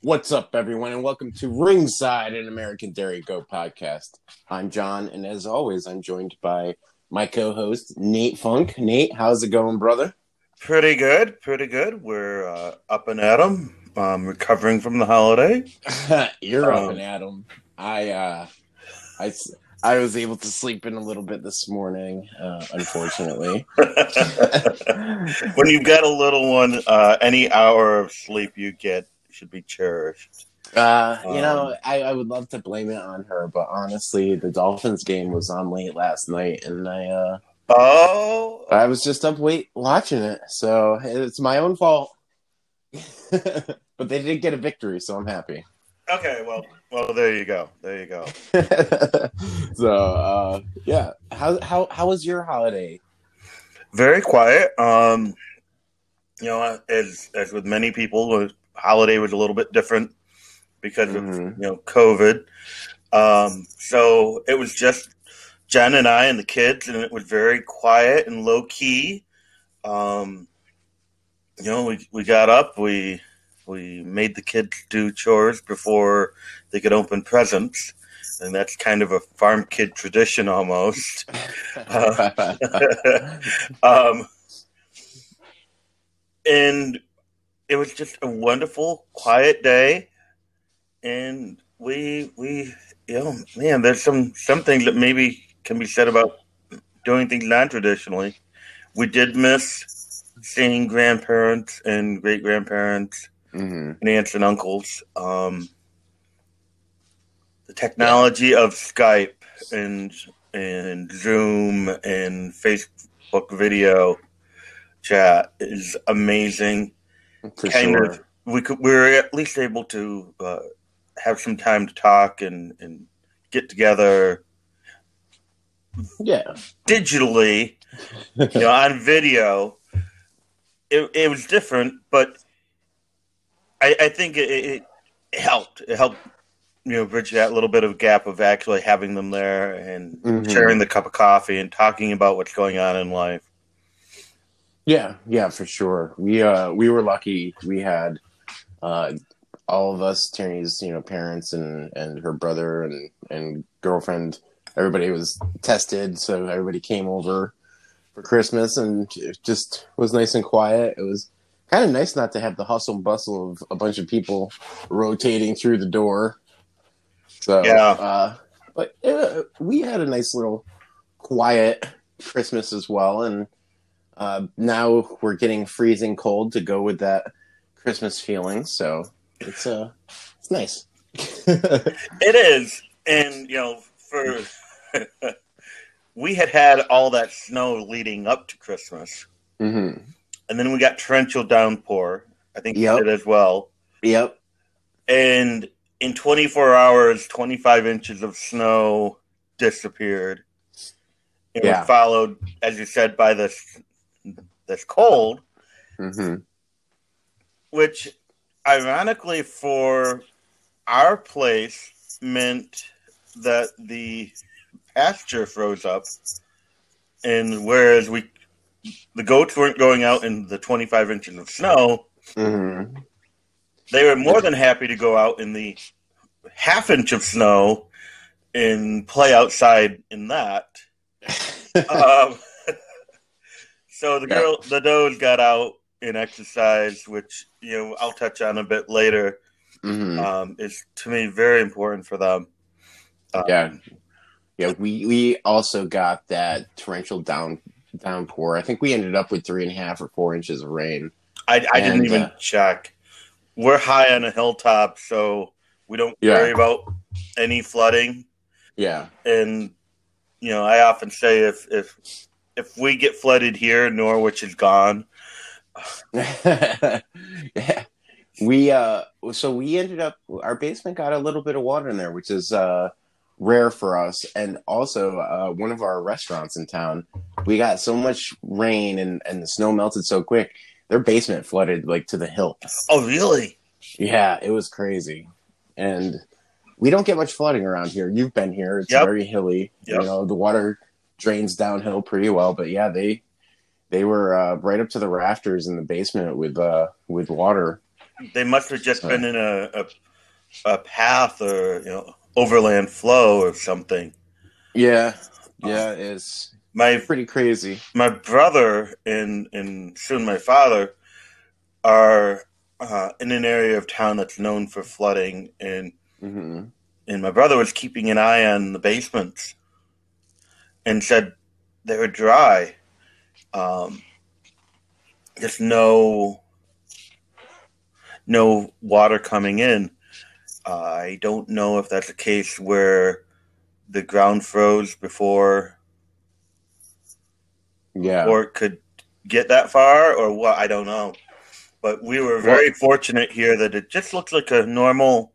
What's up, everyone, and welcome to Ringside, an American Dairy Goat podcast. I'm John, and as always, I'm joined by my co-host, Nate Funk. Nate, how's it going, brother? Pretty good. We're up and at 'em, recovering from the holiday. You're up and at 'em. I was able to sleep in a little bit this morning, unfortunately. When you've got a little one, any hour of sleep you get should be cherished. I would love to blame it on her, but honestly, the Dolphins game was on late last night, and I was just up late watching it, so it's my own fault. But they did get a victory, so I'm happy. Okay, well, there you go. So, yeah, how was your holiday? Very quiet. As with many people, the holiday was a little bit different because of COVID. So it was just Jen and I and the kids, and it was very quiet and low key. We got up, we made the kids do chores before they could open presents, and that's kind of a farm kid tradition almost. And it was just a wonderful, quiet day, and we there's some things that maybe can be said about doing things non-traditionally. We did miss seeing grandparents and great-grandparents and aunts and uncles. The technology of Skype and Zoom and Facebook video chat is amazing. For sure. We were at least able to have some time to talk and get together. Yeah, digitally, on video. It was different, but I think it helped. It helped, bridge that little bit of gap of actually having them there and sharing the cup of coffee and talking about what's going on in life. Yeah, for sure. We were lucky. We had all of us, Tierney's, parents and her brother and girlfriend. Everybody was tested, so everybody came over for Christmas, and it just was nice and quiet. It was kind of nice not to have the hustle and bustle of a bunch of people rotating through the door. So, yeah. But we had a nice little quiet Christmas as well, and now we're getting freezing cold to go with that Christmas feeling. So it's nice. It is, and for we had all that snow leading up to Christmas, and then we got torrential downpour. I think you did as well. Yep. And in 24 hours, 25 inches of snow disappeared. It was followed, as you said, by this cold, which ironically for our place meant that the pasture froze up, and whereas the goats weren't going out in the 25 inches of snow, they were more than happy to go out in the half-inch of snow and play outside in that. So the does got out and exercised, which I'll touch on a bit later. Is to me very important for them. We also got that torrential downpour. I think we ended up with 3.5 or 4 inches of rain. I didn't even check. We're high on a hilltop, so we don't worry about any flooding. Yeah, and I often say if we get flooded here, Norwich is gone. Yeah. We ended up, our basement got a little bit of water in there, which is rare for us. And also one of our restaurants in town, we got so much rain and the snow melted so quick, their basement flooded like to the hilt. Oh, really? Yeah, it was crazy. And we don't get much flooding around here. You've been here. It's very hilly. Yep. The water drains downhill pretty well. But yeah, they were right up to the rafters in the basement with water. they must have just been in a path or overland flow or something. Yeah, yeah, it's My pretty crazy. my brother and soon my father are in an area of town that's known for flooding, Hmm. and my brother was keeping an eye on the basements and said they were dry. Um, just no water coming in. I don't know if that's a case where the ground froze Yeah. before it could get that far, or what. I don't know. But we were Well, very fortunate here that it just looks like a normal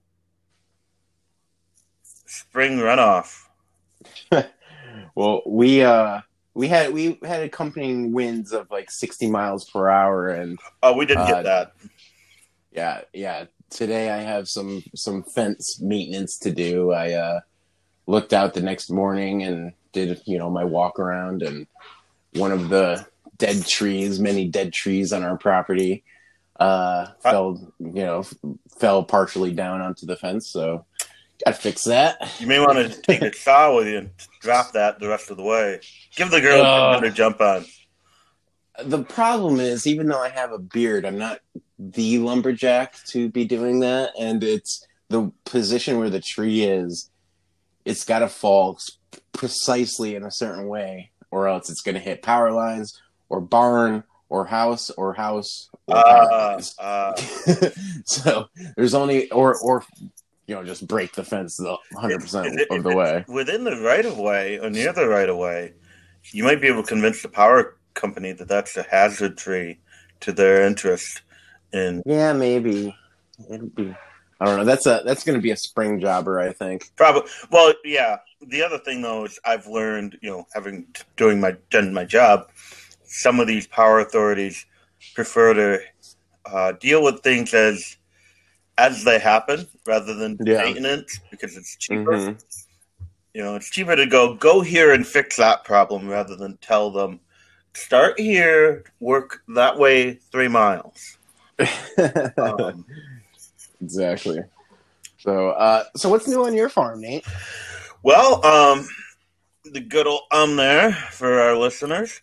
spring runoff. well, we had accompanying winds of like 60 miles per hour, and Oh, we didn't get uh, that. yeah, yeah. Today I have some fence maintenance to do. I looked out the next morning and did my walk around, and one of the many dead trees on our property, Uh, fell partially down onto the fence. So gotta fix that. you may want to take a saw with you and drop that the rest of the way. Give the girl something Uh, to jump on. the problem is, even though I have a beard, I'm not the lumberjack to be doing that, and it's the position where the tree is. It's got to fall precisely in a certain way, or else it's going to hit power lines, or barn, or house, or power lines. Uh, So there's only or just break the fence the if, 100% of if the it's way. within the right of way or near the right of way, you might be able to convince the power company that that's a hazard tree to their interest. And Yeah, maybe it'd be. I don't know. That's going to be a spring jobber, I think. probably, well, yeah. The other thing though is I've learned, having done my job, some of these power authorities prefer to deal with things as they happen rather than Yeah. maintenance because it's cheaper. Hmm. It's cheaper to go here and fix that problem rather than tell them start here, work that way 3 miles. Um, Exactly. So what's new on your farm, Nate? well, the good old there for our listeners.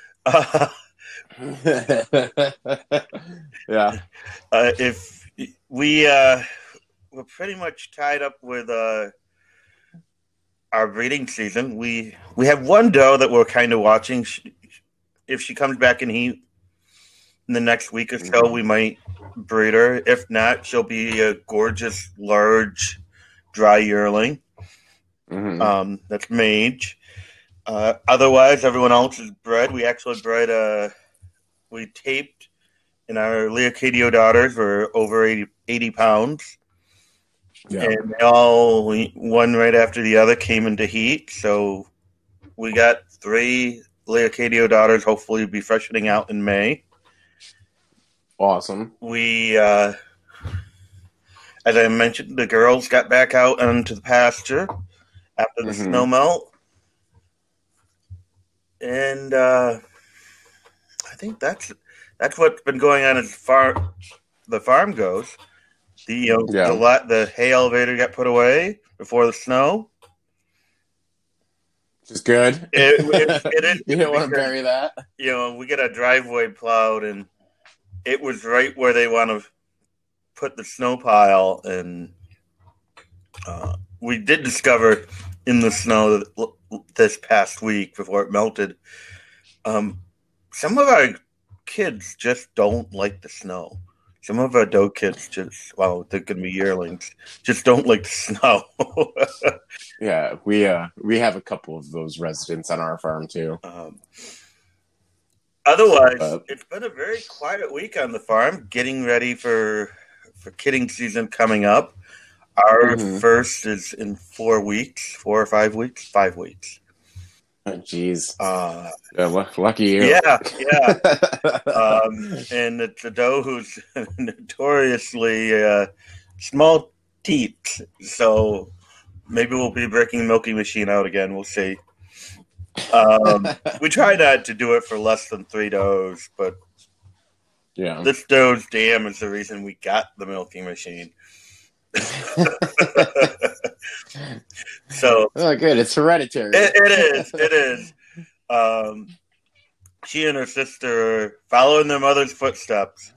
Yeah. If we're pretty much tied up with our breeding season. We have one doe that we're kind of watching. If she comes back in heat in the next week or so, we might breed her. If not, she'll be a gorgeous, large, dry yearling. That's mage. Otherwise, everyone else is bred. We actually bred. We taped, and our Leocadio daughters were over 80 pounds. Yeah. And they all, one right after the other, came into heat. So we got 3 Leocadio daughters. Hopefully, be freshening out in May. Awesome. We, as I mentioned, the girls got back out onto the pasture after the snow melt, and I think that's what's been going on as far the farm goes. The hay elevator got put away before the snow. Which is good. It is. You don't want to bury that. We get a driveway plowed, and it was right where they want to put the snow pile. And we did discover in the snow this past week before it melted, some of our kids just don't like the snow. Some of our doe kids they're going to be yearlings, just don't like the snow. Yeah, we have a couple of those residents on our farm too. Otherwise, it's been a very quiet week on the farm, getting ready for kidding season coming up. Our first is in 4 weeks, 4 or 5 weeks, 5 weeks. Jeez. Lucky you. Yeah. And it's a doe who's notoriously small teeth. So maybe we'll be breaking the milking machine out again. We'll see. We try not to do it for less than 3 does, but Yeah. This doe's dam is the reason we got the milking machine. So, oh, good. It's hereditary. It is. She and her sister are following their mother's footsteps.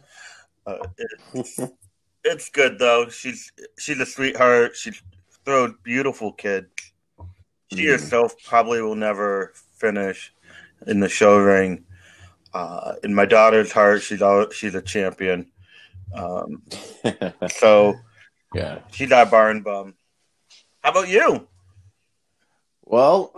It's good though. She's a sweetheart. She throws beautiful kids. She herself probably will never finish in the show ring. In my daughter's heart, she's a champion. So yeah, she's our barn bum. How about you? Well,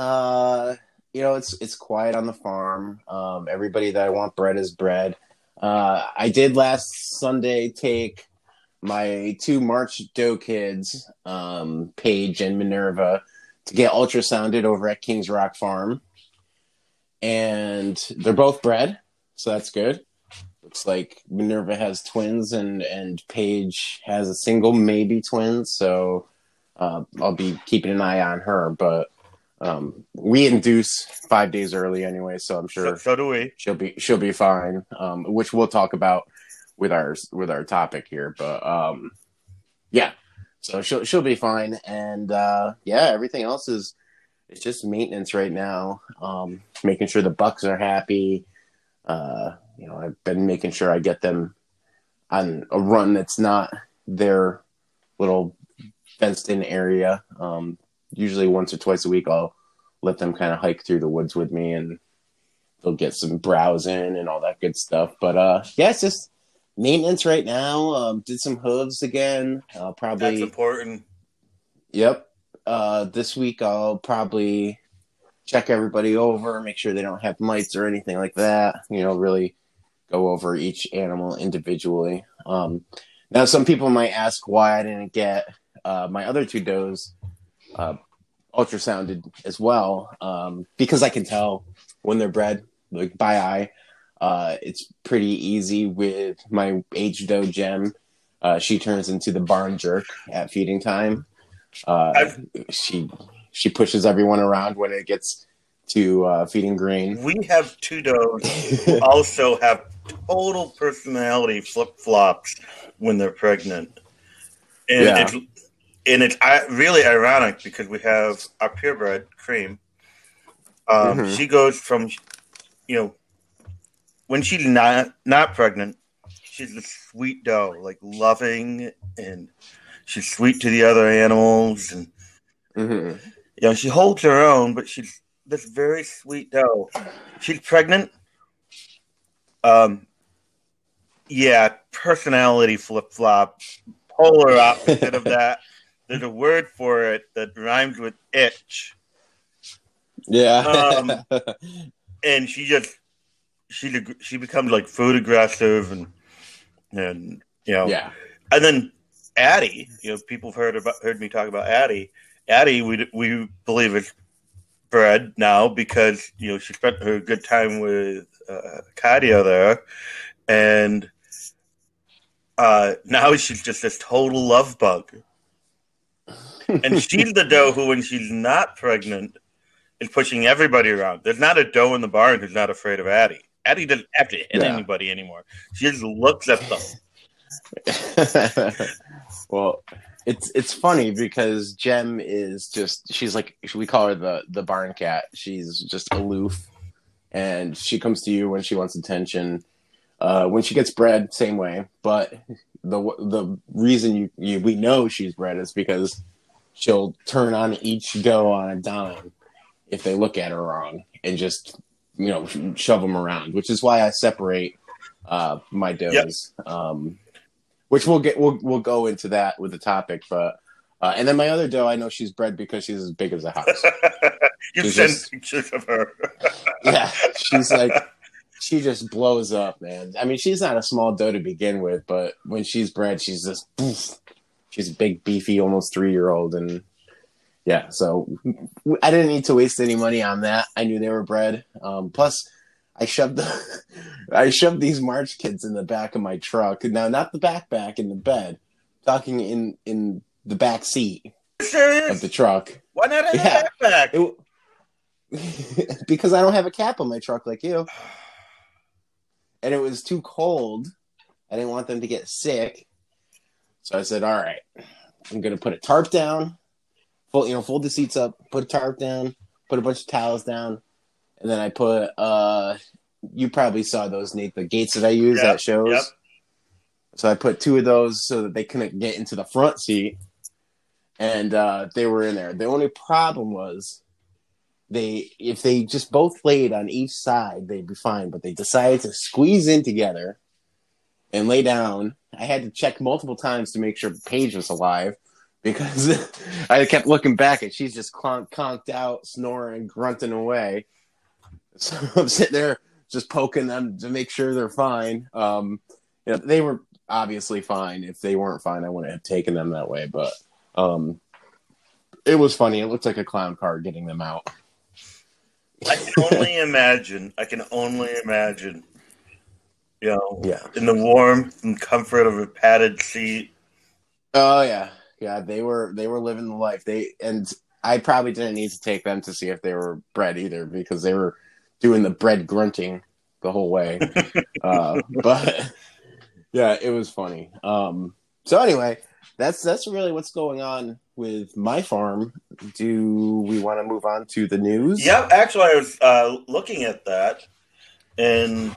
it's quiet on the farm. Everybody that I want bred is bred. I did last Sunday take my 2 March doe kids, Paige and Minerva, to get ultrasounded over at Kings Rock Farm. And they're both bred, so that's good. Looks like Minerva has twins and Paige has a single, maybe twins, so I'll be keeping an eye on her. But we induce 5 days early anyway, so I'm sure so do we. She'll be fine, which we'll talk about with our topic here. But yeah, so she'll be fine, and everything else is it's just maintenance right now. Making sure the bucks are happy. I've been making sure I get them on a run that's not their little fenced-in area. Usually once or twice a week, I'll let them kind of hike through the woods with me, and they'll get some browse in and all that good stuff. But it's just maintenance right now. Did some hooves again. Probably that's important. Yep. This week I'll probably check everybody over, make sure they don't have mites or anything like that. Really go over each animal individually. Now, some people might ask why I didn't get my other 2 does ultrasounded as well, because I can tell when they're bred, like by eye. It's pretty easy with my H doe Gem. She turns into the barn jerk at feeding time. She pushes everyone around when it gets to feeding grain. We have 2 does who also have total personality flip-flops when they're pregnant. And it's really ironic because we have our purebred, Cream. She goes from, when she's not pregnant, she's a sweet doe, like loving, and she's sweet to the other animals. And, she holds her own, but she's this very sweet doe. She's pregnant. Personality flip-flop, polar opposite of that. There's a word for it that rhymes with itch. Yeah. And she becomes like food aggressive and Yeah. And then Addie, people have heard me talk about Addie. Addie, we believe is bred now because she spent her good time with Katia there, and now she's just this total love bug. And she's the doe who, when she's not pregnant, is pushing everybody around. There's not a doe in the barn who's not afraid of Addie. Addie doesn't have to hit anybody anymore. She just looks at them. Well, it's funny because Gem is she's like, we call her the barn cat. She's just aloof, and she comes to you when she wants attention. When she gets bred, same way. But the reason we know she's bred is because she'll turn on each doe on a dime if they look at her wrong and just shove them around, which is why I separate my does. Yep. Which we'll go into that with the topic, but and then my other doe, I know she's bred because she's as big as a house. You send pictures of her. Yeah, she just blows up, man. I mean, she's not a small doe to begin with, but when she's bred, she's just poof. She's a big, beefy, almost 3-year-old, and yeah. So I didn't need to waste any money on that. I knew they were bred. Plus, I shoved these March kids in the back of my truck. Now, not the backpack in the bed, talking in the back seat of the truck. Why not in the backpack? Because I don't have a cap on my truck like you. and it was too cold. I didn't want them to get sick. So I said, all right, I'm going to put a tarp down, fold the seats up, put a tarp down, put a bunch of towels down. And then I put, you probably saw those, Nate, the gates that I use at shows. Yep. So I put 2 of those so that they couldn't get into the front seat. And they were in there. The only problem was if they just both laid on each side, they'd be fine. But they decided to squeeze in together and lay down. I had to check multiple times to make sure Paige was alive because I kept looking back and she's just conked out, snoring, grunting away. So I'm sitting there just poking them to make sure they're fine. They were obviously fine. If they weren't fine, I wouldn't have taken them that way. But it was funny. It looked like a clown car getting them out. I can only imagine. In the warmth and comfort of a padded seat. Oh yeah. They were living the life. I probably didn't need to take them to see if they were bred either because they were doing the bread grunting the whole way. But yeah, it was funny. So anyway, that's really what's going on with my farm. Do we want to move on to the news? Yep. Actually, I was looking at that, and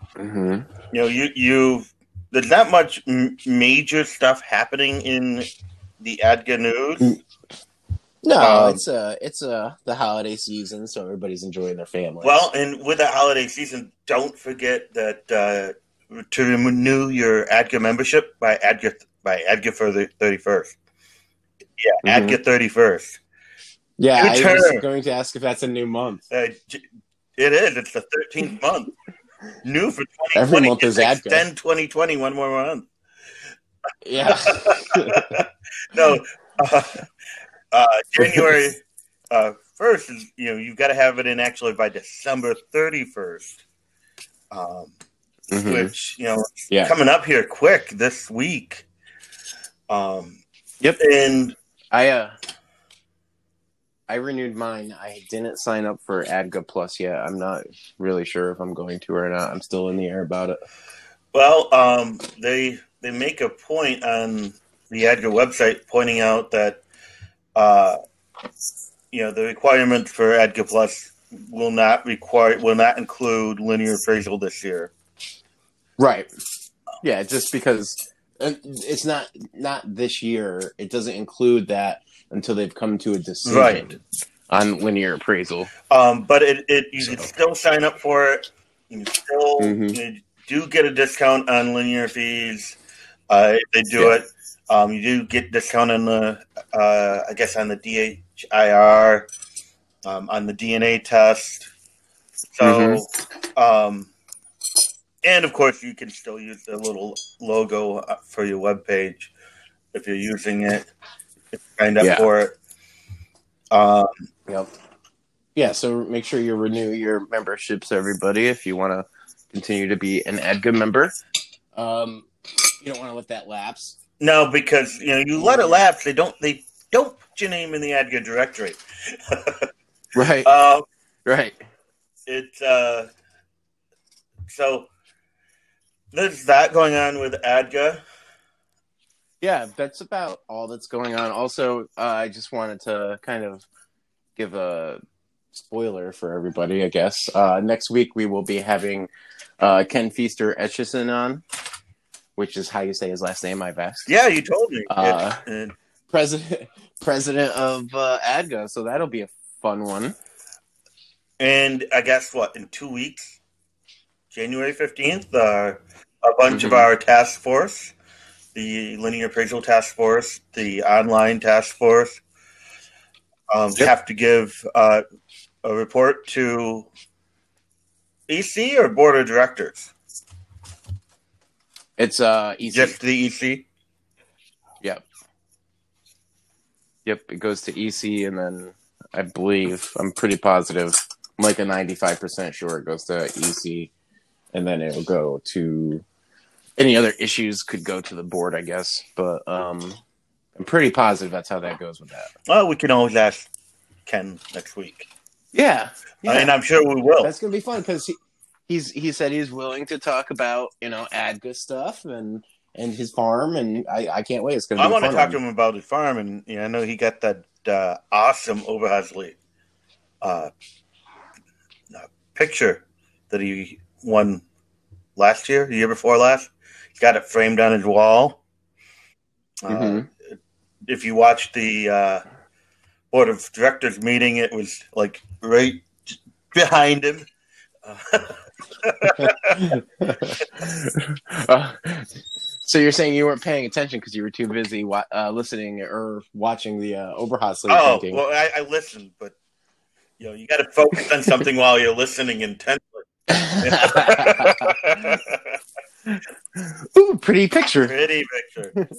there's not much major stuff happening in the ADGA news. No, it's the holiday season, so everybody's enjoying their family. Well, and with the holiday season, don't forget that to renew your ADGA membership by ADGA for the 31st. Yeah, ADGA 31st. Yeah, I was going to ask if that's a new month. It is. It's the 13th month. New for 2020. Every month is ADGA. Extend 2020 one more month. Yeah. No. January 1st is, you've got to have it in actually by December 31st. Which, coming up here quick this week. Yep. And I renewed mine. I didn't sign up for ADGA Plus yet. I'm not really sure if I'm going to or not. I'm still in the air about it. Well, they make a point on the ADGA website pointing out that the requirements for ADGA Plus will not include linear appraisal this year. Right. Yeah, just because it's not this year. It doesn't include that until they've come to a decision on linear appraisal. But you can still sign up for it. You still you do get a discount on linear fees. If they do it. You do get discount on the, on the DHIR, on the DNA test. So, and of course, you can still use the little logo for your webpage if you're using it. If you signed up for it. Yep. Yeah, so make sure you renew your memberships, everybody, if you want to continue to be an ADGA member. You don't want to let that lapse. No, because you let it lapse. They don't put your name in the ADGA directory. Right. Right. It's so there's that going on with ADGA. Yeah, that's about all that's going on. Also, I just wanted to kind of give a spoiler for everybody, I guess. Next week we will be having Ken Feaster Etchison on, which is how you say his last name, I've asked. Yeah, you told me. President of ADGA, so that'll be a fun one. And I guess, in 2 weeks, January 15th, a bunch of our task force, the Linear Appraisal Task Force, the online task force, have to give a report to EC or Board of Directors? It's EC. Just the EC? Yep. Yep, it goes to EC, and then I'm pretty positive, I'm like a 95% sure it goes to EC, and then it'll go to any other issues could go to the board, I guess. But I'm pretty positive that's how that goes with that. Well, we can always ask Ken next week. Yeah. And I'm sure we will. That's going to be fun because he said he's willing to talk about ADGA stuff and his farm, and I can't wait. It's going to I be a want to fun talk to one. him about his farm, and I know he got that awesome Oberhasli picture that he won last year, the year before last. He's got it framed on his wall. If you watch the board of directors meeting, it was like right behind him. So you're saying you weren't paying attention because you were too busy listening or watching the Oberhasli painting? Well, I listened, but you got to focus on something while you're listening intently. Ooh, pretty picture. Pretty picture.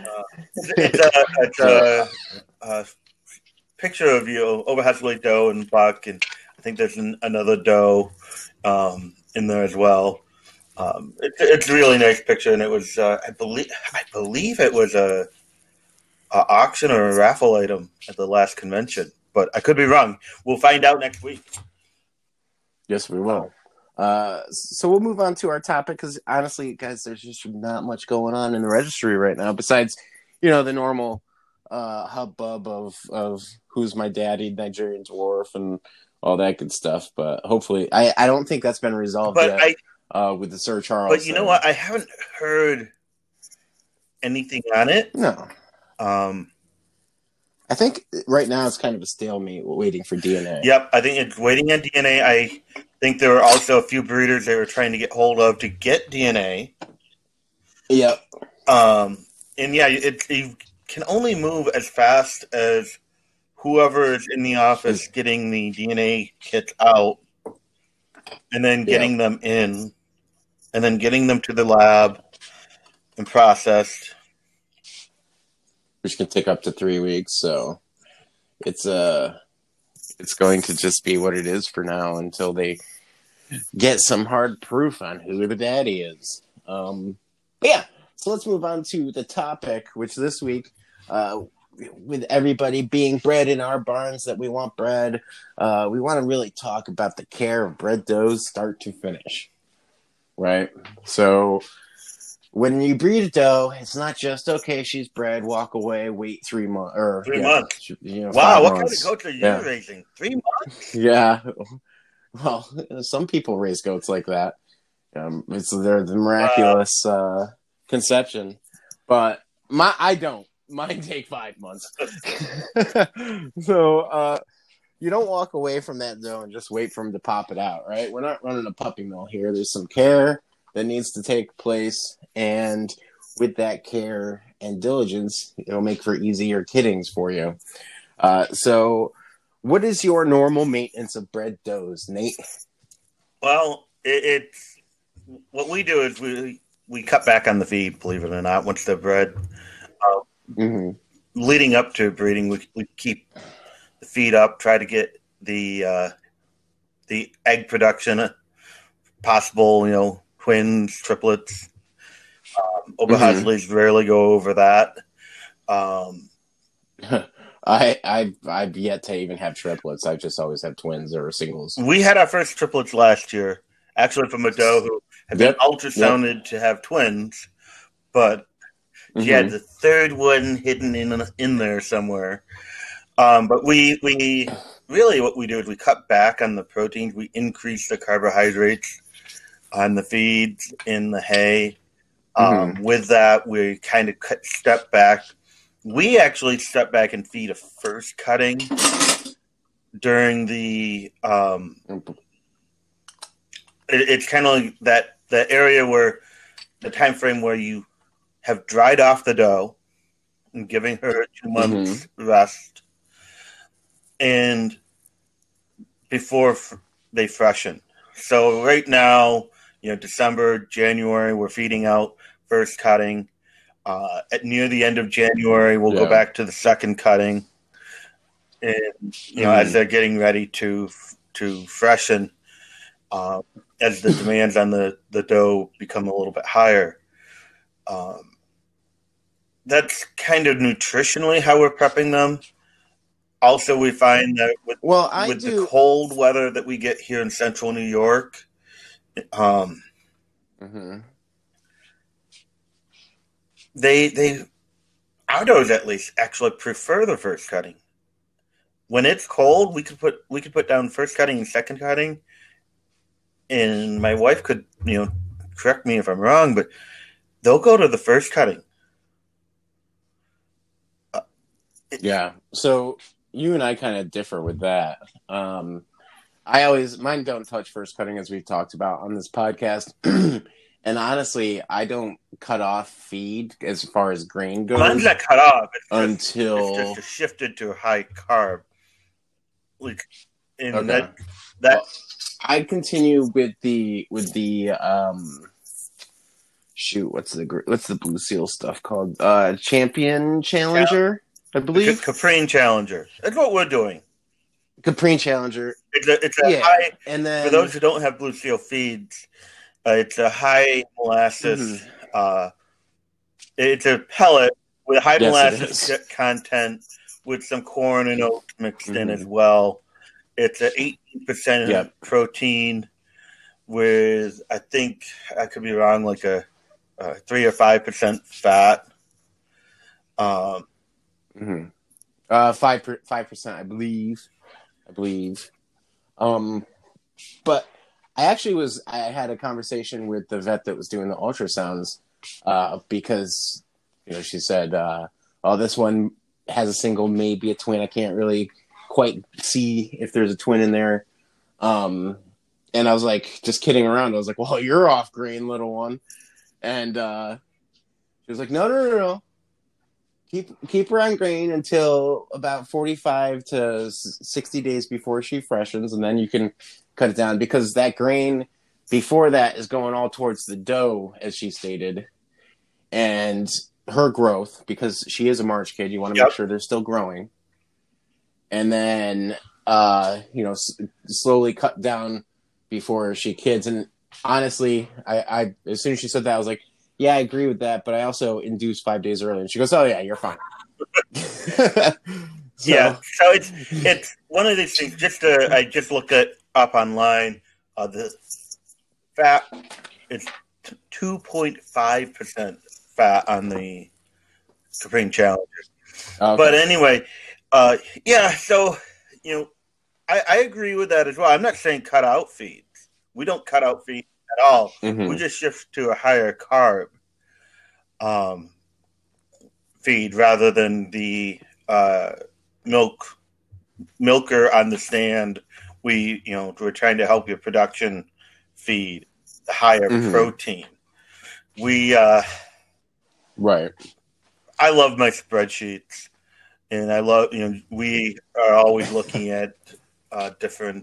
It's a picture of Oberhasli doe and buck, and I think there's another doe in there as well. It's a really nice picture, and it was I believe it was a auction or a raffle item at the last convention, but I could be wrong. We'll find out next week. Yes, we will. So we'll move on to our topic because honestly, guys, there's just not much going on in the registry right now besides, the normal hubbub of who's my daddy, Nigerian dwarf, and all that good stuff. But hopefully, I don't think that's been resolved yet with the Sir Charles. But you know what? I haven't heard anything on it. No. I think right now it's kind of a stalemate waiting for DNA. Yep, I think it's waiting on DNA. I think there were also a few breeders they were trying to get hold of to get DNA. Yep. And yeah, you can only move as fast as whoever is in the office getting the DNA kits out and then getting them in and then getting them to the lab and processed. Which can take up to 3 weeks, so it's going to just be what it is for now until they get some hard proof on who the daddy is. Yeah, so let's move on to the topic, which this week, with everybody being bred in our barns that we want bred, we want to really talk about the care of bred does start to finish, right? So when you breed a doe, it's not just, okay, she's bred, walk away, wait 3 months. Or 3 months. Wow, what kind of goats are you raising? 3 months? Yeah. Well, some people raise goats like that. They're the miraculous conception. But I don't. Mine take 5 months. So you don't walk away from that doe and just wait for him to pop it out, right? We're not running a puppy mill here. There's some care that needs to take place, and with that care and diligence, it'll make for easier kiddings for you. So what is your normal maintenance of bred does, Nate? Well, it's what we do is we cut back on the feed, believe it or not, once they're bred. Leading up to breeding, we keep the feed up, try to get the egg production possible, twins, triplets. Oberhaslis rarely go over that. I've yet to even have triplets. I've just always had twins or singles. We had our first triplets last year, actually from a doe who had been ultrasounded to have twins, but she had the third one hidden in there somewhere. But we really what we do is we cut back on the proteins. We increase the carbohydrates on the feeds in the hay. With that, we kind of step back. We actually step back and feed a first cutting during the. It's kind of like the area where the time frame where you have dried off the doe and giving her 2 months rest, and before they freshen. So right now, December, January, we're feeding out first cutting. At near the end of January, we'll go back to the second cutting, and as they're getting ready to freshen, as the demands on the doe become a little bit higher. That's kind of nutritionally how we're prepping them. Also, we find that with the cold weather that we get here in central New York Mm-hmm. They Outdoors at least actually prefer the first cutting. When it's cold, we could put down first cutting and second cutting, and my wife could correct me if I'm wrong, but they'll go to the first cutting. Yeah. So you and I kind of differ with that. Mine don't touch first cutting, as we've talked about on this podcast. And honestly, I don't cut off feed as far as grain goes. Mine's not cut off it's just shifted to high carb. Like, okay. Well, I continue with the shoot. What's the Blue Seal stuff called? Champion Challenger, I believe. Caprine Challenger. That's what we're doing. Caprine Challenger. It's a high. And then for those who don't have Blue Seal feeds, it's a high molasses. Mm-hmm. It's a pellet with high molasses content with some corn and oats mixed in as well. It's an 18% protein with, I think, I could be wrong, like a 3 or 5% fat. 5%, I believe. But I had a conversation with the vet that was doing the ultrasounds because, she said, this one has a single, maybe a twin. I can't really quite see if there's a twin in there. And I was like, just kidding around. I was like, well, you're off grain, little one. And she was like, no. Keep her on grain until about 45 to 60 days before she freshens, and then you can cut it down, because that grain before that is going all towards the dough, as she stated, and her growth, because she is a March kid. You want to make sure they're still growing. And then, slowly cut down before she kids. And honestly, I as soon as she said that, I was like, yeah, I agree with that, but I also induced 5 days early. And she goes, oh, yeah, you're fine. So it's one of these things. I just looked it up online. The fat is 2.5% fat on the Caprine Challenger. Okay. But anyway, so, I agree with that as well. I'm not saying cut out feeds. We don't cut out feeds at all. Mm-hmm. We just shift to a higher carb feed rather than the milker on the stand. We're trying to help your production feed the higher protein. Right. I love my spreadsheets, and I love, we are always looking at different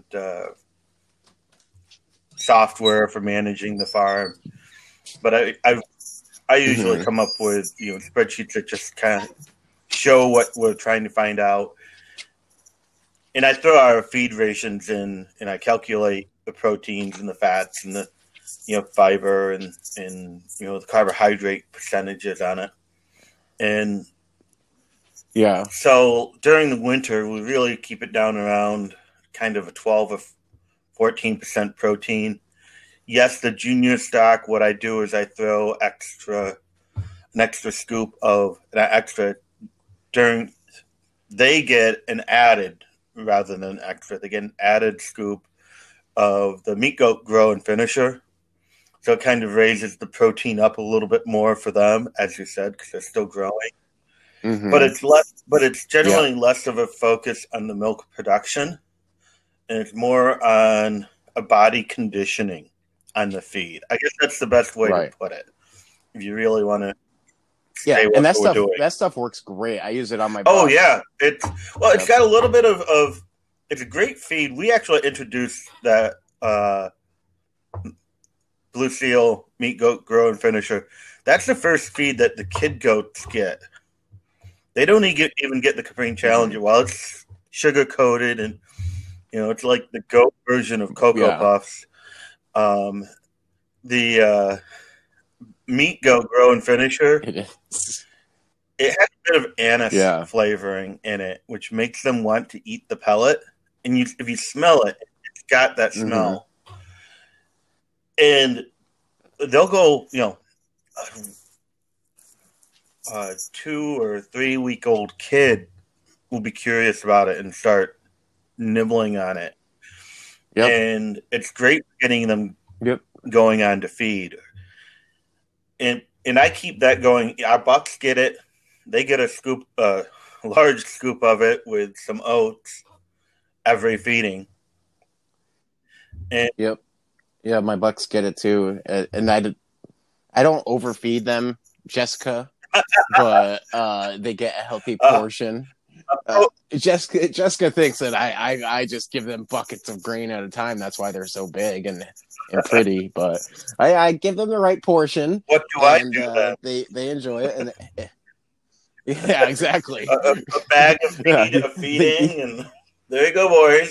software for managing the farm, but I usually come up with spreadsheets that just kind of show what we're trying to find out, and I throw our feed rations in, and I calculate the proteins and the fats and the fiber and the carbohydrate percentages on it, and so during the winter we really keep it down around kind of a 12 or 14% protein. Yes, the junior stock, what I do is I throw an extra scoop of that extra they get an added rather than extra. They get an added scoop of the Meat Goat Grow and Finisher. So it kind of raises the protein up a little bit more for them, as you said, because they're still growing. Mm-hmm. But it's generally less of a focus on the milk production, and it's more on a body conditioning on the feed. I guess that's the best way to put it. If you really want to and that stuff works great. I use it on my box. Oh yeah. It's got a little bit of it's a great feed. We actually introduced that Blue Seal Meat Goat Grow and Finisher. That's the first feed that the kid goats get. They don't even get the Caprine Challenger. While it's sugar coated and it's like the goat version of Cocoa Puffs. The Meat Goat Grow and Finisher, it has a bit of anise flavoring in it, which makes them want to eat the pellet. And if you smell it, it's got that smell. And they'll go, a 2 or 3 week old kid will be curious about it and start nibbling on it. Yep. And it's great getting them going on to feed. And I keep that going. Our bucks get it. They get a large scoop of it with some oats every feeding. And yeah, my bucks get it too. And I don't overfeed them, Jessica, but they get a healthy portion. Jessica thinks that I just give them buckets of grain at a time. That's why they're so big and pretty. But I give them the right portion. What do I do then? They enjoy it. And yeah, exactly. A bag of feeding, and there you go, boys.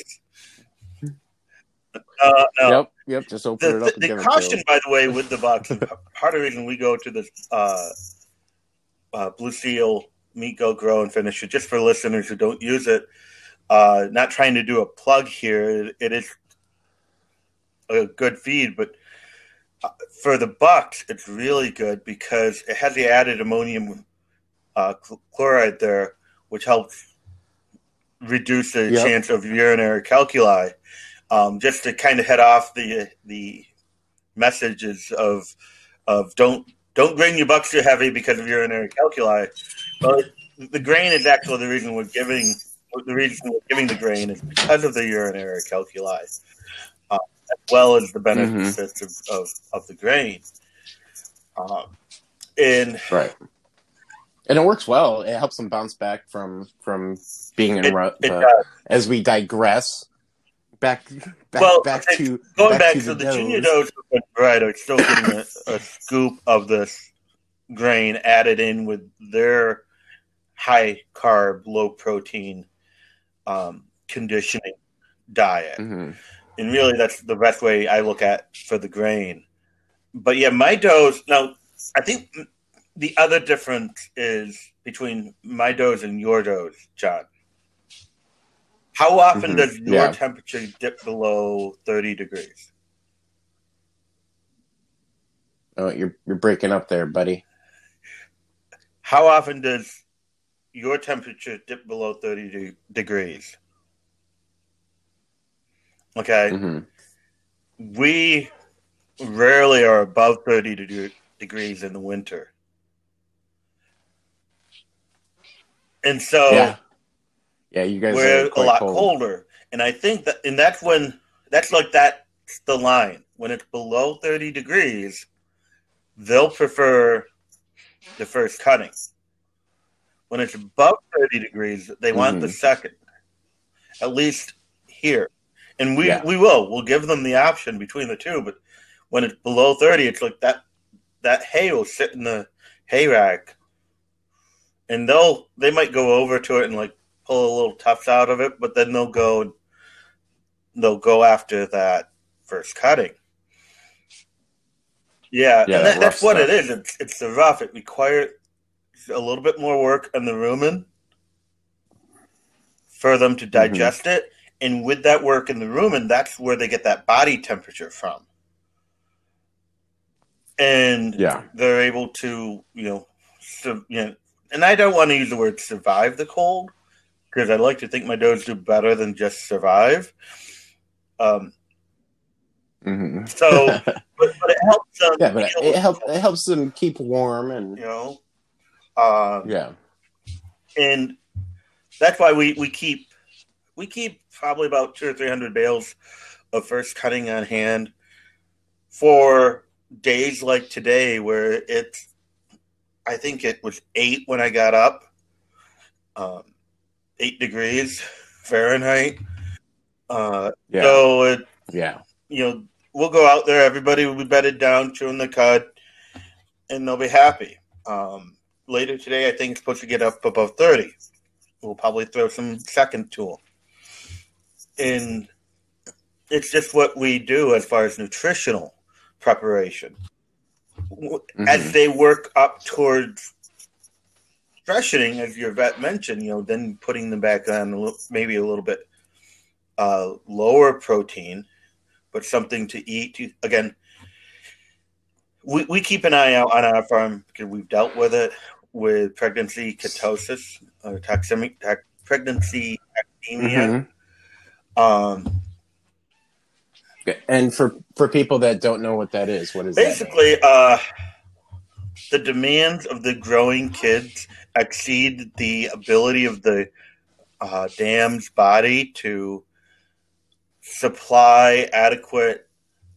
No. Yep. Just open it up. The caution, by the way, with the bucks, part of the reason we go to this Blue Seal Meat Go Grow and Finish it, just for listeners who don't use it. Not trying to do a plug here. It is a good feed, but for the bucks, it's really good because it has the added ammonium chloride there, which helps reduce the chance of urinary calculi. Just to kind of head off the messages of don't grain your bucks too heavy because of urinary calculi. But the grain is actually the reason we're giving the grain is because of the urinary calculi, as well as the benefits of the grain. Right. And it works well. It helps them bounce back from being in rut. As we digress, back to the junior does are still getting a scoop of this grain added in with their high carb, low protein conditioning diet. And really that's the best way I look at for the grain. But yeah, my does now, I think the other difference is between my dose and your dose, John. How often does your temperature dip below 30 degrees? Oh, you're breaking up there, buddy. How often does your temperature dip below 30 degrees? Okay. We rarely are above 30 degrees in the winter. And so you guys we're are quite a lot cold. colder. And I think that's the line. When it's below 30 degrees, they'll prefer the first cutting. When it's above 30 degrees, they want the second, at least here. And we'll give them the option between the two. But when it's below 30, it's like that hay will sit in the hay rack. And they might go over to it and like pull a little tufts out of it, but then they'll go after that first cutting. Yeah, and that's what it is. It's the rough. It requires a little bit more work on the rumen for them to digest it. And with that work in the rumen, that's where they get that body temperature from. And they're able to, and I don't want to use the word survive the cold because I like to think my does do better than just survive. So, but it helps them. Yeah, but it helps them keep warm and and that's why we keep probably about 200 or 300 bales of first cutting on hand for days like today where I think it was 8 when I got up, 8 degrees Fahrenheit. So we'll go out there. Everybody will be bedded down, chewing the cud, and they'll be happy. Later today, I think it's supposed to get up above 30. We'll probably throw some second tool. And it's just what we do as far as nutritional preparation. As they work up towards freshening, as your vet mentioned, then putting them back on maybe a little bit lower protein, but something to eat. Again, we keep an eye out on our farm because we've dealt with it with pregnancy ketosis or pregnancy Mm-hmm. toxemia. Um, And for people that don't know what that is, what does that mean? basically, the demands of the growing kids exceed the ability of the dam's body to supply adequate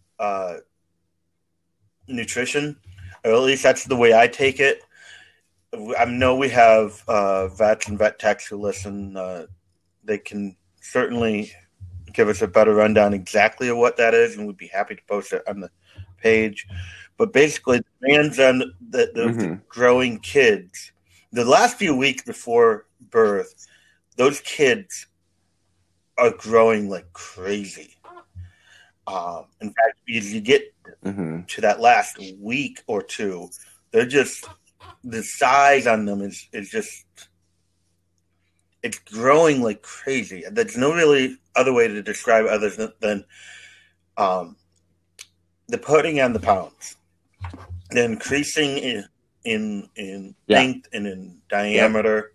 nutrition, or at least that's the way I take it. I know we have vets and vet techs who listen. They can certainly give us a better rundown exactly of what that is, and we'd be happy to post it on the page. But basically, the demands on the growing kids, the last few weeks before birth, those kids are growing like crazy. In fact, as you get to that last week or two, they're just, the size on them is just, it's growing like crazy. There's no really other way to describe it other than the putting on the pounds, the increasing in length and in diameter,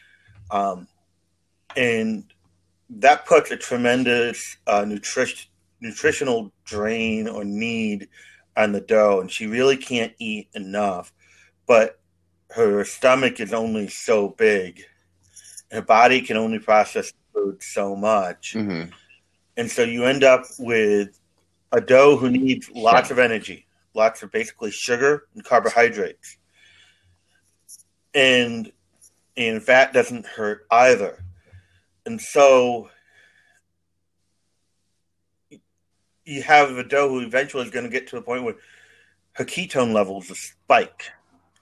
and that puts a tremendous nutritional drain or need on the doe, and she really can't eat enough. But her stomach is only so big. Her body can only process food so much. And so you end up with a doe who needs lots of energy, lots of basically sugar and carbohydrates. And fat doesn't hurt either. And so you have a doe who eventually is going to get to the point where her ketone levels will spike.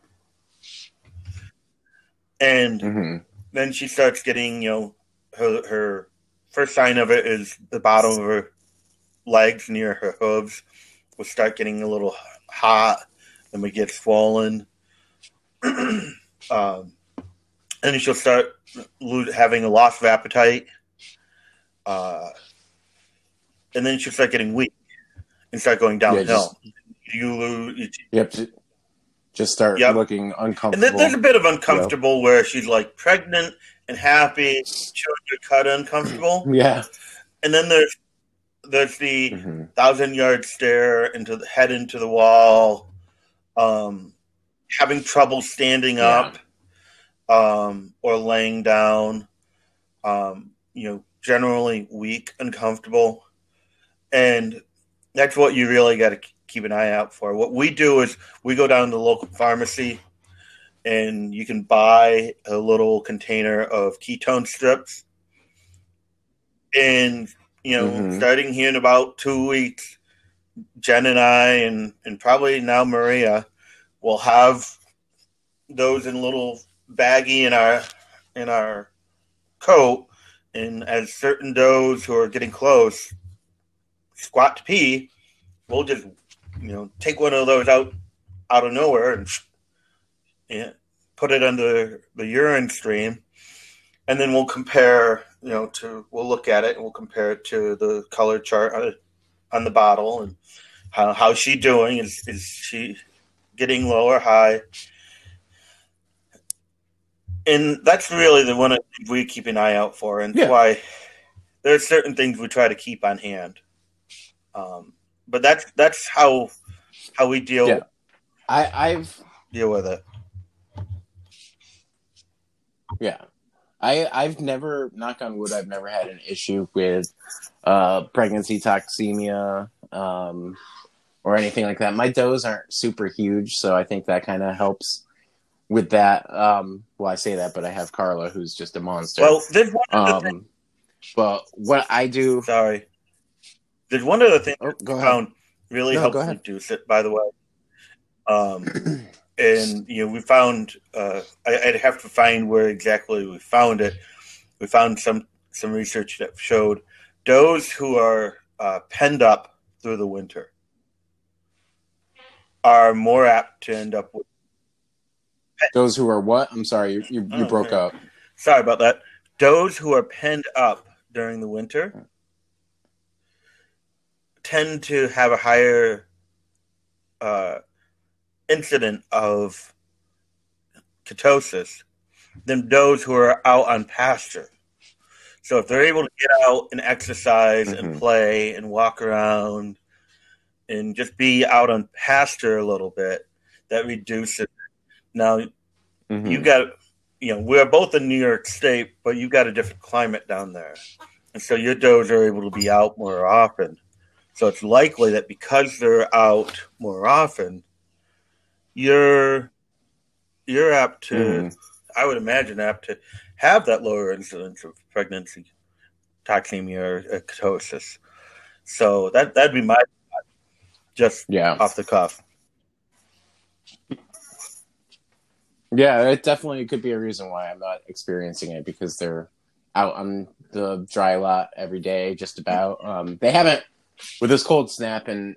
And then she starts getting, her first sign of it is the bottom of her legs near her hooves will start getting a little hot, and we get swollen. And she'll start having a loss of appetite. And then she'll start getting weak and start going downhill. Just start looking uncomfortable. And there's a bit of uncomfortable where she's like pregnant and happy, chewing her cud uncomfortable. And then there's the 1,000-yard stare into the wall, having trouble standing up or laying down, generally weak, uncomfortable. And that's what you really got to keep an eye out for. What we do is we go down to the local pharmacy, and you can buy a little container of ketone strips. And, starting here in about 2 weeks, Jen and I and probably now Maria will have those in a little baggie in our coat. And as certain does who are getting close squat to pee, we'll just take one of those out of nowhere and put it under the urine stream, and then we'll compare. We'll look at it and we'll compare it to the color chart on the bottle, and how's she doing? Is she getting low or high? And that's really the one we keep an eye out for, and that's why there's certain things we try to keep on hand. But that's how we deal. Yeah, I've deal with it. Yeah, I've never, knock on wood, I've never had an issue with pregnancy toxemia or anything like that. My does aren't super huge, so I think that kind of helps with that. Well, I say that, but I have Carla, who's just a monster. Well, there's one other thing. But what I do... Sorry. There's one other thing I found really helps reduce it, by the way. And, we found... I'd have to find where exactly we found it. We found some research that showed does who are penned up through the winter are more apt to end up with... Those who are what? I'm sorry, you broke up. Sorry about that. Does who are penned up during the winter tend to have a higher incident of ketosis than those who are out on pasture. So if they're able to get out and exercise and play and walk around and just be out on pasture a little bit, that reduces it. Now, you got, we're both in New York State, but you got a different climate down there. And so your does are able to be out more often. So it's likely that because they're out more often, you're apt to, I would imagine, apt to have that lower incidence of pregnancy, toxemia, or ketosis. So that'd be my thought, just off the cuff. Yeah, it definitely could be a reason why I'm not experiencing it, because they're out on the dry lot every day, just about. They haven't, with this cold snap, and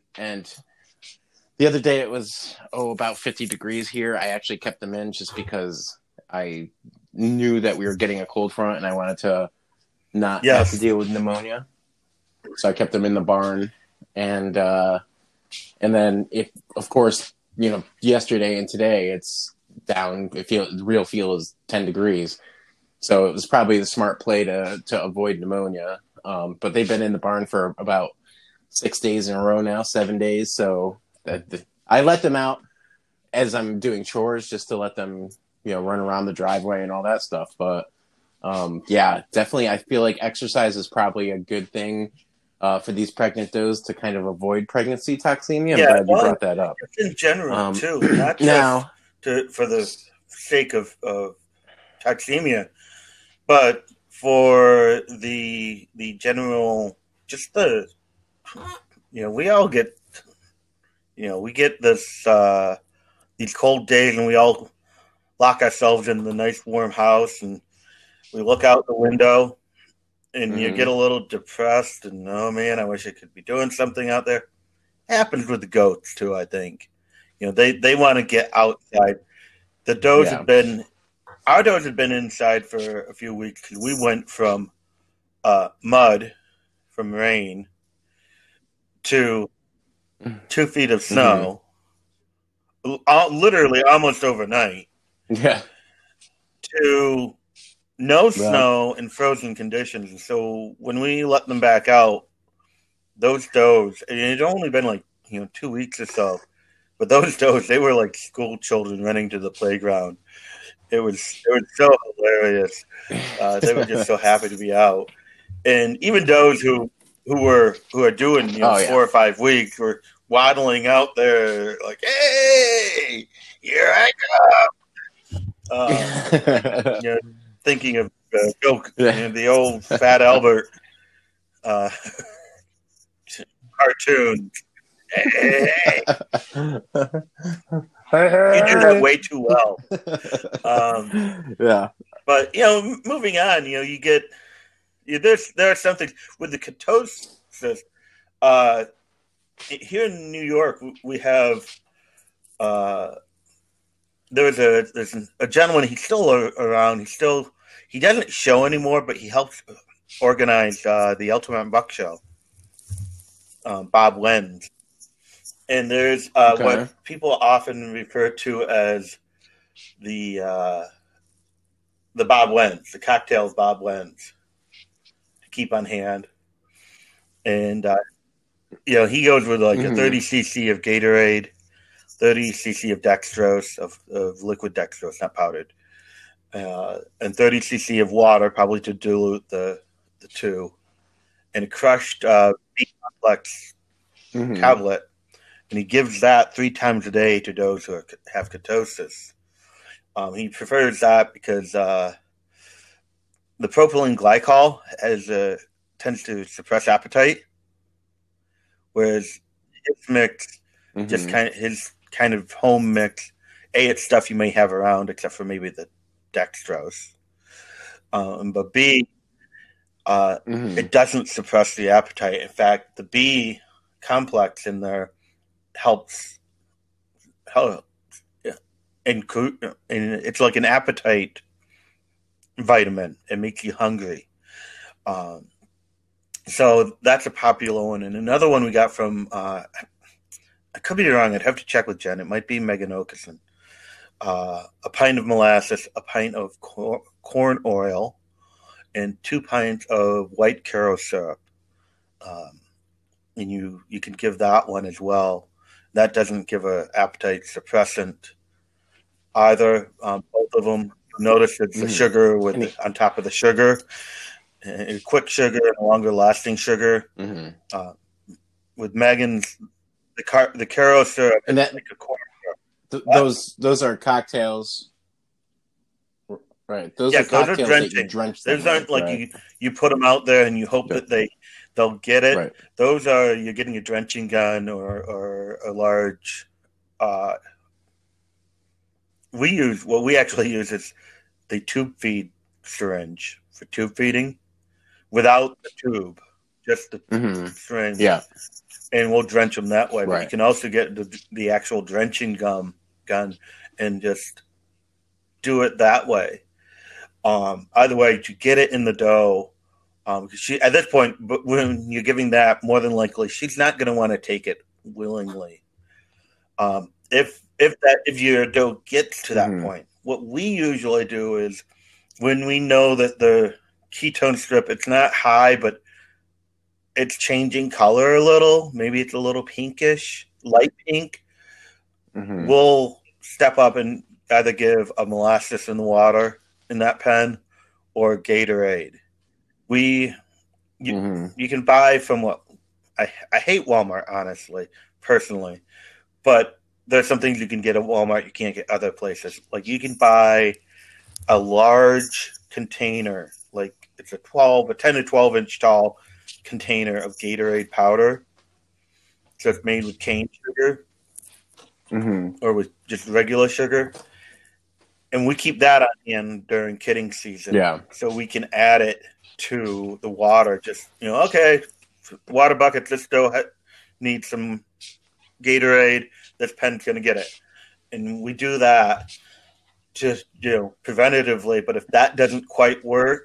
the other day it was about 50 degrees here. I actually kept them in just because I knew that we were getting a cold front and I wanted to not have to deal with pneumonia. So I kept them in the barn, and then if, of course, yesterday and today it's down. Real feel is 10 degrees. So it was probably the smart play to avoid pneumonia. But they've been in the barn for about 6 days in a row now, 7 days. So I let them out as I'm doing chores, just to let them, run around the driveway and all that stuff. But definitely, I feel like exercise is probably a good thing for these pregnant does to kind of avoid pregnancy toxemia. I'm glad you brought that up. In general, too, not just for the sake of toxemia, but for the general, just we all get, we get this these cold days, and we all lock ourselves in the nice warm house, and we look out the window, and you get a little depressed, and oh man, I wish I could be doing something out there. Happens with the goats too, I think. They want to get outside. The does our does had been inside for a few weeks because we went from mud, from rain, to 2 feet of snow, literally almost overnight. Yeah. To no snow and frozen conditions. And so when we let them back out, those does, and it had only been like 2 weeks or so, but those does, they were like school children running to the playground. It was so hilarious. They were just so happy to be out. And even those who are doing 4 or 5 weeks were waddling out there like, hey, here I come. Thinking of the old Fat Albert cartoon. Hey. You do that way too well. But moving on, you get there are some things with the ketosis. Here in New York, we have there's a gentleman. He's still around. He doesn't show anymore, but he helps organize the Ultimate Buck Show. Bob Lenz. And there's what people often refer to as the Bob Lenz, the cocktails Bob Lenz, to keep on hand. And he goes with like a 30 cc of Gatorade, 30 cc of dextrose, of liquid dextrose, not powdered, and 30 cc of water, probably to dilute the two, and a crushed B-complex tablet. And he gives that 3 times a day to those who have ketosis. He prefers that because the propylene glycol tends to suppress appetite, whereas his mix, his kind of home mix, it's stuff you may have around, except for maybe the dextrose. But B, it doesn't suppress the appetite. In fact, the B complex in there helps, and it's like an appetite vitamin. It makes you hungry. So that's a popular one. And another one we got from I could be wrong. I'd have to check with Jen. It might be Megan Okerson. A pint of molasses, a pint of corn oil, and 2 pints of white Karo syrup. And you can give that one as well. That doesn't give an appetite suppressant either. Both of them. Notice it's the sugar on top of the sugar, a quick sugar and a longer lasting sugar. With Megan's the Karo syrup, and that like a corn syrup. Those are cocktails, right? Those are those cocktails are that you drench them Those aren't with, like right? you put them out there and you hope that they'll get it. Right. Those are you're getting a drenching gun or a large. What we actually use is the tube feed syringe for tube feeding, without the tube, just the syringe. Yeah, and we'll drench them that way. But right. you can also get the actual drenching gun and just do it that way. Either way, to get it in the dough, because she at this point, but when you're giving that, more than likely she's not going to want to take it willingly. If your dough gets to that point, what we usually do is when we know that the ketone strip, it's not high, but it's changing color a little. Maybe it's a little pinkish, light pink. We'll step up and either give a molasses in the water in that pen or Gatorade. You can buy from what I hate Walmart, honestly, personally, but there's some things you can get at Walmart you can't get other places. Like you can buy a large container, like it's a 10 to 12 inch tall container of Gatorade powder. So it's made with cane sugar or with just regular sugar. And we keep that on hand during kidding season. Yeah. So we can add it to the water. Just, okay, water bucket, this dough needs some Gatorade. This pen's going to get it. And we do that just, preventatively. But if that doesn't quite work,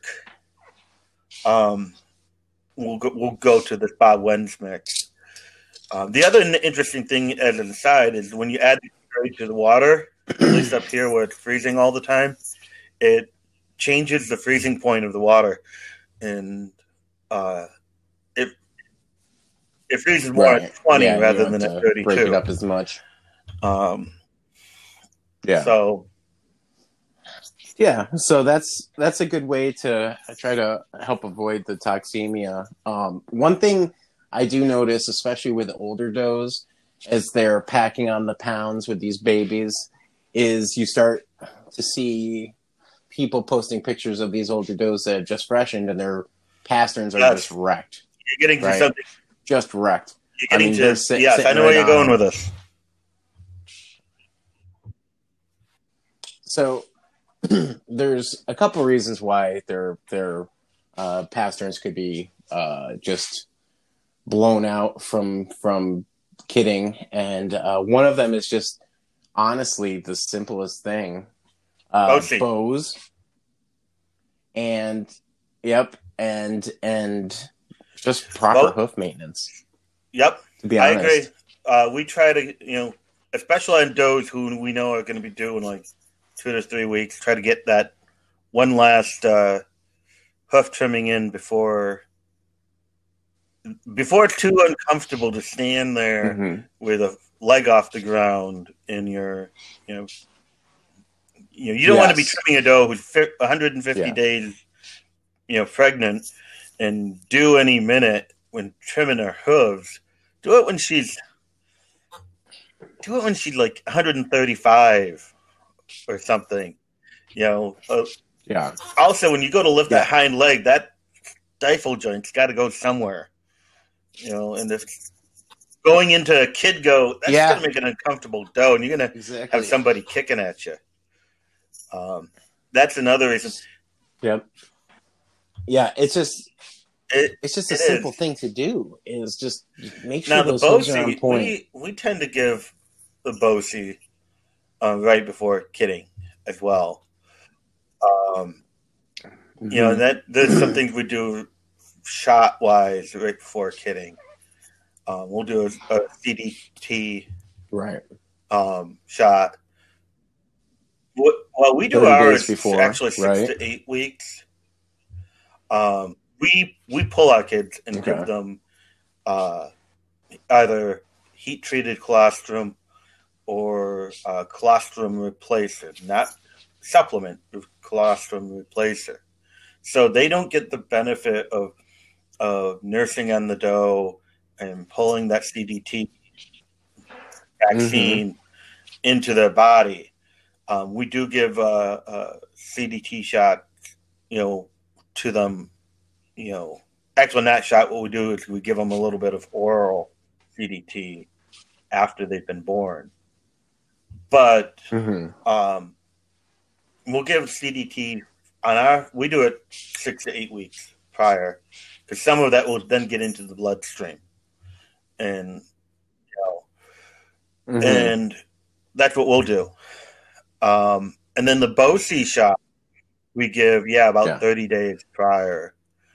we'll go to the Bob Wens mix. The other interesting thing as an aside is when you add the Gatorade to the water, at least up here where it's freezing all the time, it changes the freezing point of the water, and it freezes more at 20 rather than at 32. Break it up as much. So that's a good way to try to help avoid the toxemia. One thing I do notice, especially with older doughs, as they're packing on the pounds with these babies, is you start to see people posting pictures of these older doughs that have just freshened and their pasterns are just wrecked. You're getting to something. Just wrecked. You're getting yes, I know where you're going with this. So there's a couple reasons why their pasterns could be just blown out from kidding, and one of them is just honestly the simplest thing. Bows. And just proper hoof maintenance. Yep. To be honest. I agree. We try to, especially on doughs who we know are going to be due in like 2 to 3 weeks, try to get that one last hoof trimming in before it's too uncomfortable to stand there with a leg off the ground and you don't want to be trimming a dough who's 150 days, pregnant and due any minute when trimming her hooves. Do it when she's like 135 or something, Also, when you go to lift that hind leg, that stifle joint's got to go somewhere, and if going into a kid go, that's going to make an uncomfortable dough, and you're going to have somebody kicking at you. That's another reason. Yep. Yeah, it's just a simple thing to do. Is just make sure those hooves are on point. We tend to give the Bosey right before kidding as well. That there's some things we do shot wise right before kidding. We'll do a CDT Right. Shot. Well, we do 30 days ours before, actually 6 right? to 8 weeks. We pull our kids and Okay. give them either heat treated colostrum or colostrum replacer, not supplement, colostrum replacer. So they don't get the benefit of nursing on the doe and pulling that CDT vaccine into their body. We do give a CDT shot, to them. Actually, not shot. What we do is we give them a little bit of oral CDT after they've been born. But we'll give CDT we do it 6 to 8 weeks prior, because some of that will then get into the bloodstream, and and that's what we'll do. And then the BOCI shot we give about 30 days prior,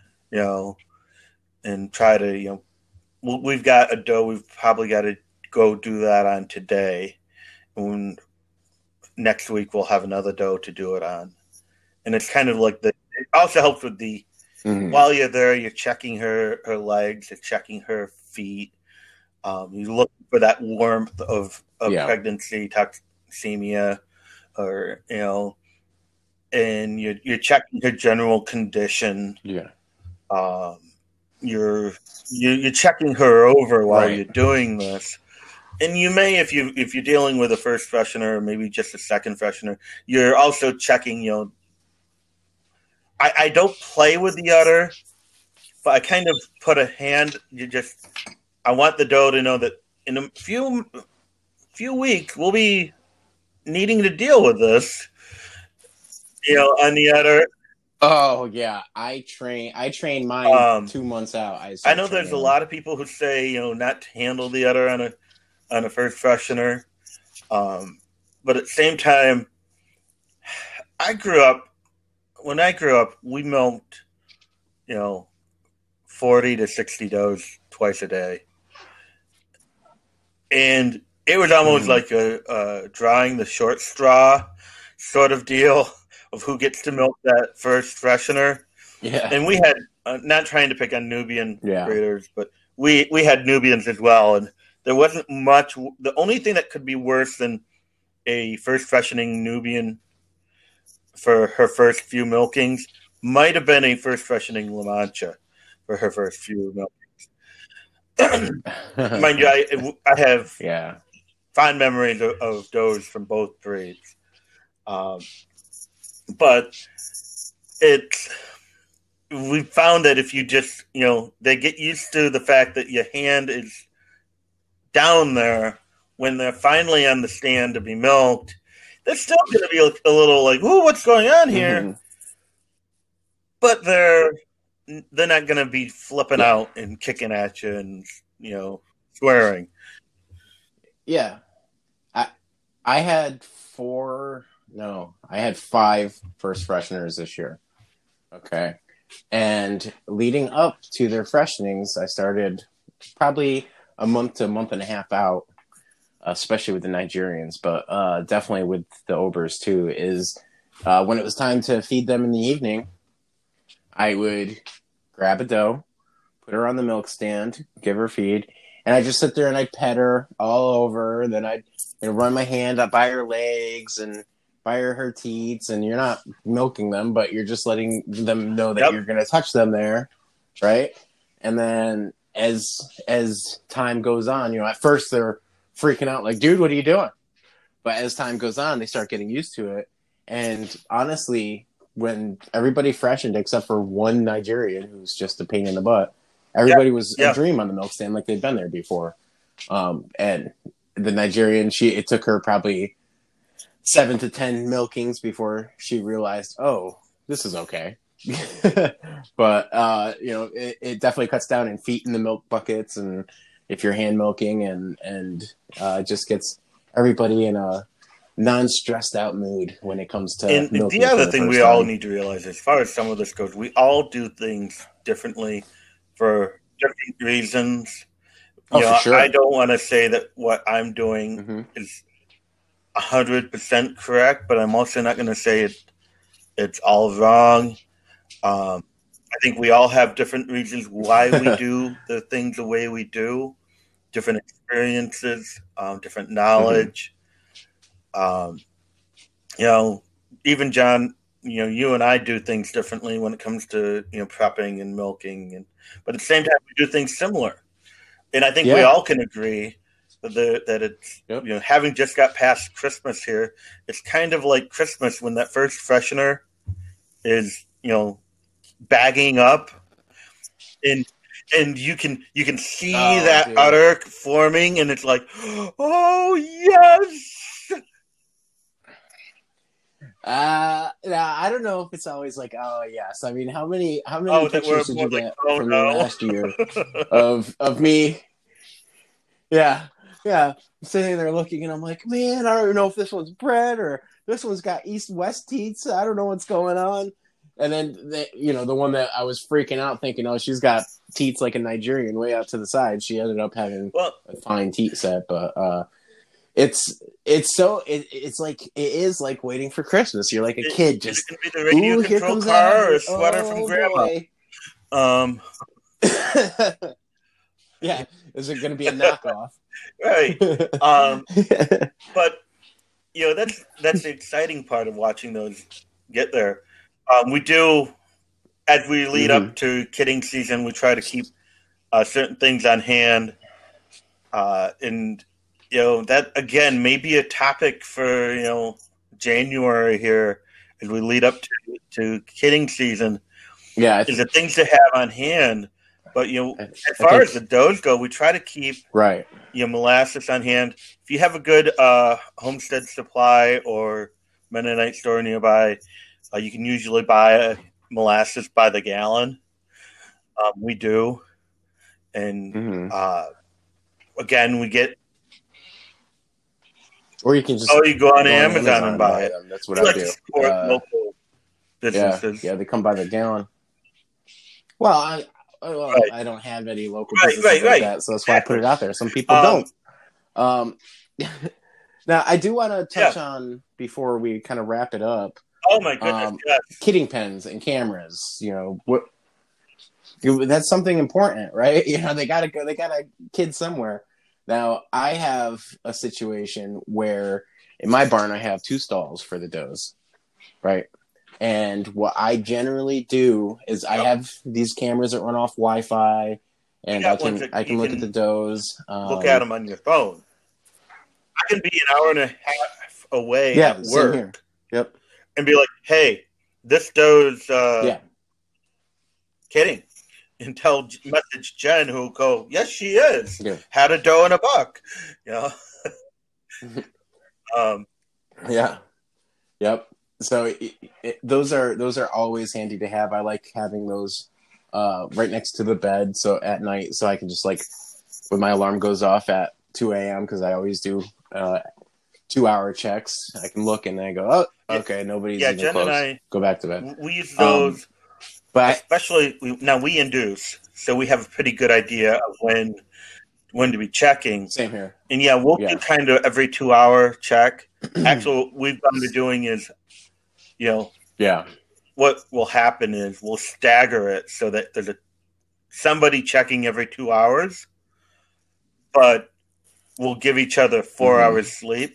and try to we've got a doe we've probably got to go do that on today, and next week we'll have another doe to do it on. And it's kind of like it also helps with the while you're there, you're checking her legs, you're checking her feet. You look for that warmth of pregnancy, toxemia, or and you're checking her general condition. Yeah. You're checking her over while you're doing this. And you may, if you're dealing with a first freshener, or maybe just a second freshener, you're also checking. I don't play with the udder, but I kind of put a hand. I want the doe to know that in a few weeks we'll be needing to deal with this. On the udder. Oh yeah, I train mine 2 months out. I know there's a lot of people who say not to handle the udder on a first freshener, but at the same time, when I grew up, we milked 40 to 60 does twice a day, and it was almost like a drawing the short straw sort of deal of who gets to milk that first freshener. Yeah. And we had, not trying to pick on Nubian breeders, but we had Nubians as well. And there wasn't much. The only thing that could be worse than a first freshening Nubian for her first few milkings might have been a first freshening La Mancha for her first few milkings. Mind you, I have fond memories of does from both breeds. But we found that if you just, they get used to the fact that your hand is down there when they're finally on the stand to be milked, they're still going to be a little like, "Ooh, what's going on here?" But they're not going to be flipping out and kicking at you and, swearing. Yeah. I had 5 first fresheners this year. Okay. And leading up to their freshenings, I started probably a month to a month and a half out, especially with the Nigerians, but definitely with the Obers too, is when it was time to feed them in the evening, I would grab a doe, put her on the milk stand, give her feed, and I'd just sit there and I'd pet her all over. Then I'd run my hand up by her legs and by her teats, and you're not milking them, but you're just letting them know that you're going to touch them there, right? And then as time goes on, at first they're freaking out like, "Dude, what are you doing?" But as time goes on, they start getting used to it. And honestly, when everybody freshened except for one Nigerian who's just a pain in the butt, everybody was a dream on the milk stand, like they'd been there before. And the Nigerian, it took her probably 7 to 10 milkings before she realized, oh, this is okay. But it definitely cuts down in feet in the milk buckets, and if you're hand milking, and just gets everybody in a non-stressed out mood when it comes to and milking. The other thing we all need to realize, as far as some of this goes, we all do things differently for different reasons. Oh, for sure. I don't want to say that what I'm doing is 100% correct, but I'm also not going to say it's all wrong. I think we all have different reasons why we do the things the way we do, different experiences, different knowledge. Even John, you and I do things differently when it comes to prepping and milking, but at the same time we do things similar. And I think we all can agree that it's having just got past Christmas here, it's kind of like Christmas when that first freshener is bagging up, and you can see that udder forming, and it's like, oh yes. I don't know if it's always like, oh yes. I mean, how many pictures did you get from me last year of me? Yeah. Sitting there looking, and I'm like, man, I don't even know if this one's bred or this one's got east-west teats. I don't know what's going on. And then the one that I was freaking out thinking, oh, she's got teats like a Nigerian way out to the side. She ended up having a fine teat set, but it's like it is like waiting for Christmas. You're like a kid, just be the radio control car or a sweater from grandma. Yeah, is it going to be a knockoff? Right. But that's the exciting part of watching those get there. We do, as we lead up to kidding season, we try to keep certain things on hand, and that again may be a topic for January here as we lead up to kidding season. Yeah, is the things to have on hand. But as far as the does go, we try to keep molasses on hand. If you have a good Homestead Supply or Mennonite store nearby, you can usually buy molasses by the gallon. We do, and again, we get. Or you can just you go on Amazon and buy it. That's what I do. Support local businesses. Yeah, they come by the gallon. Well, I don't have any local businesses like that, so that's why I put it out there. Some people don't. Now, I do want to touch on, before we kind of wrap it up, oh my goodness, kidding pens and cameras. That's something important, right? They gotta kid somewhere. Now, I have a situation where in my barn I have 2 stalls for the does, right? And what I generally do is I have these cameras that run off Wi-Fi, and I can look at the does. Look at them on your phone. I can be an hour and a half away at work. Same here. Yep. And be like, hey, this doe's kidding. And message Jen, who'll go, yes, she is. Yeah. Had a doe and a buck. Yeah. Yep. So those are always handy to have. I like having those right next to the bed, so at night, so I can just when my alarm goes off at 2 a.m. because I always do 2-hour checks. I can look and then I go, oh, okay, nobody's even Jen close. And I, go back to bed. We use those, but especially now we induce, so we have a pretty good idea of when to be checking. Same here. And we'll do kind of every 2-hour check. Actually, what we've gone to doing is, what will happen is we'll stagger it so that there's somebody checking every 2 hours, but we'll give each other 4 hours sleep.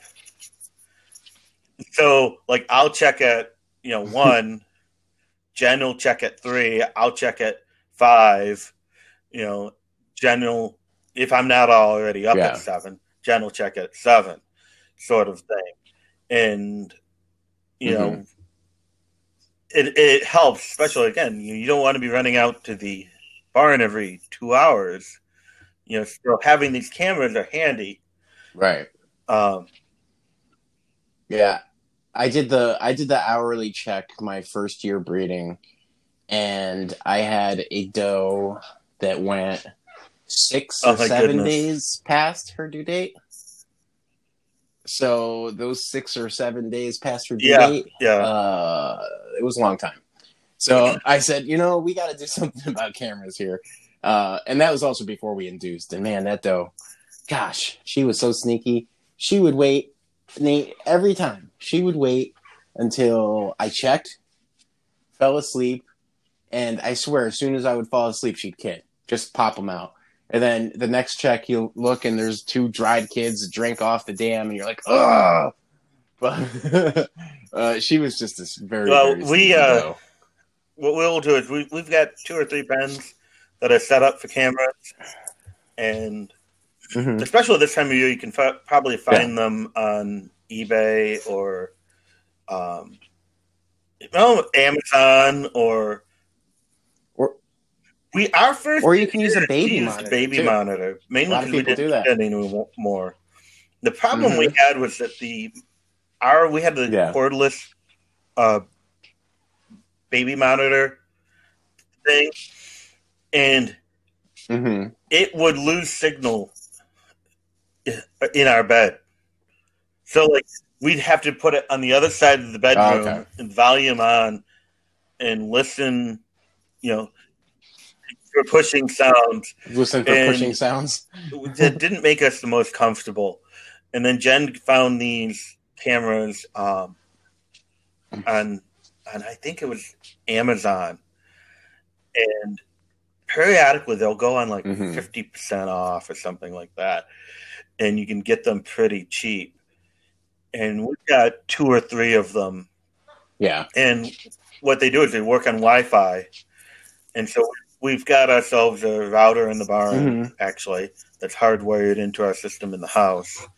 So, I'll check at 1, Jen will check at 3, I'll check at 5. Jen will, if I'm not already up at 7, Jen will check at 7, sort of thing. And it helps, especially again, you don't want to be running out to the barn every 2 hours. So having these cameras are handy. Right. Yeah. I did the hourly check my first year breeding, and I had a doe that went 6 or 7 days past her due date. So those 6 or 7 days past her due date, it was a long time. So I said, we got to do something about cameras here. And that was also before we induced. And man, that doe, gosh, she was so sneaky. She would wait, Nate, every time. She would wait until I checked, fell asleep, and I swear, as soon as I would fall asleep, she'd kid. Just pop them out. And then the next check, you look, and there's 2 dried kids that drank off the dam, and you're like, ugh! But she was just this very, very sneaky doe. What we'll do is we've got 2 or 3 pens that are set up for cameras, and especially this time of year, you can probably find them on eBay or Amazon or our first, or you can use a baby monitor. Mainly because we didn't do that anymore. The problem we had was that we had the cordless baby monitor thing, and it would lose signal in our bed. So, like, we'd have to put it on the other side of the bedroom and volume on and listen, for pushing sounds. Listen for pushing sounds? It didn't make us the most comfortable. And then Jen found these cameras on I think it was Amazon. And periodically they'll go on like 50% off or something like that. And you can get them pretty cheap. And we've got 2 or 3 of them. Yeah. And what they do is they work on Wi-Fi. And so we've got ourselves a router in the barn, actually, that's hardwired into our system in the house.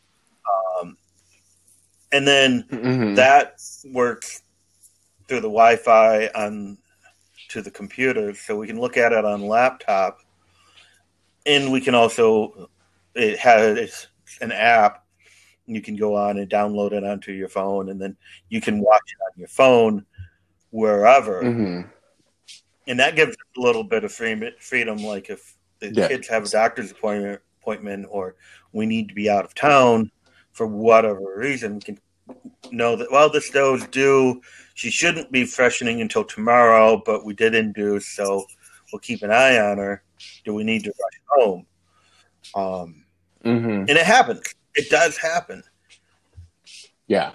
And then that works through the Wi-Fi to the computer, so we can look at it on laptop. And we can also, it's an app. You can go on and download it onto your phone, and then you can watch it on your phone wherever. And that gives us a little bit of freedom, like if the kids have a doctor's appointment or we need to be out of town for whatever reason, we can know that, well, this doe's due. She shouldn't be freshening until tomorrow, but we did induce, so we'll keep an eye on her. Do we need to rush home? And it happens. It does happen. Yeah.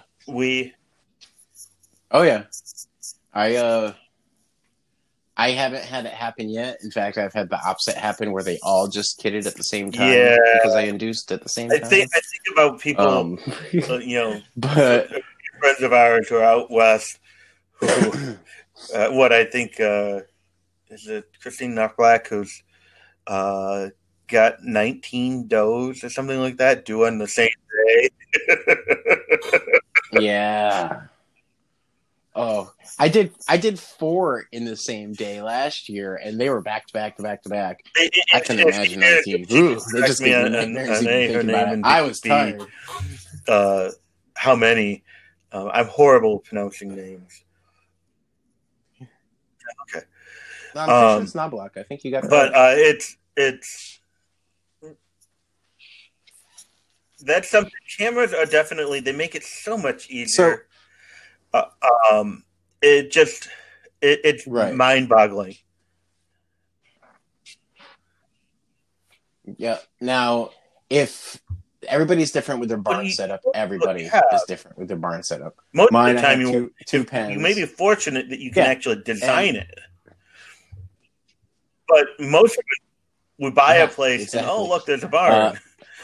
Oh, yeah. I haven't had it happen yet. In fact, I've had the opposite happen where they all just kidded at the same time because I induced at the same time. I think about people, but friends of ours who are out west who, what I think is it Christine Knockblack, who's got 19 does or something like that due on the same day. Yeah. Oh, I did 4 in the same day last year, and they were back to back to back to back. I can imagine 19. Ooh, they just gave me nightmares even thinking about it. I was tired. How many? I'm horrible at pronouncing names. Okay. No, I'm pretty sure it's Knoblauch. I think you got it but right. It's that's something. Cameras are definitely, they make it so much easier. It's mind-boggling. Yeah. Now, if everybody's different with their barn setup, everybody is different with their barn setup. Most of the time, two pens. You may be fortunate that you can actually design it. But most of it, we buy a place and, oh, look, there's a barn.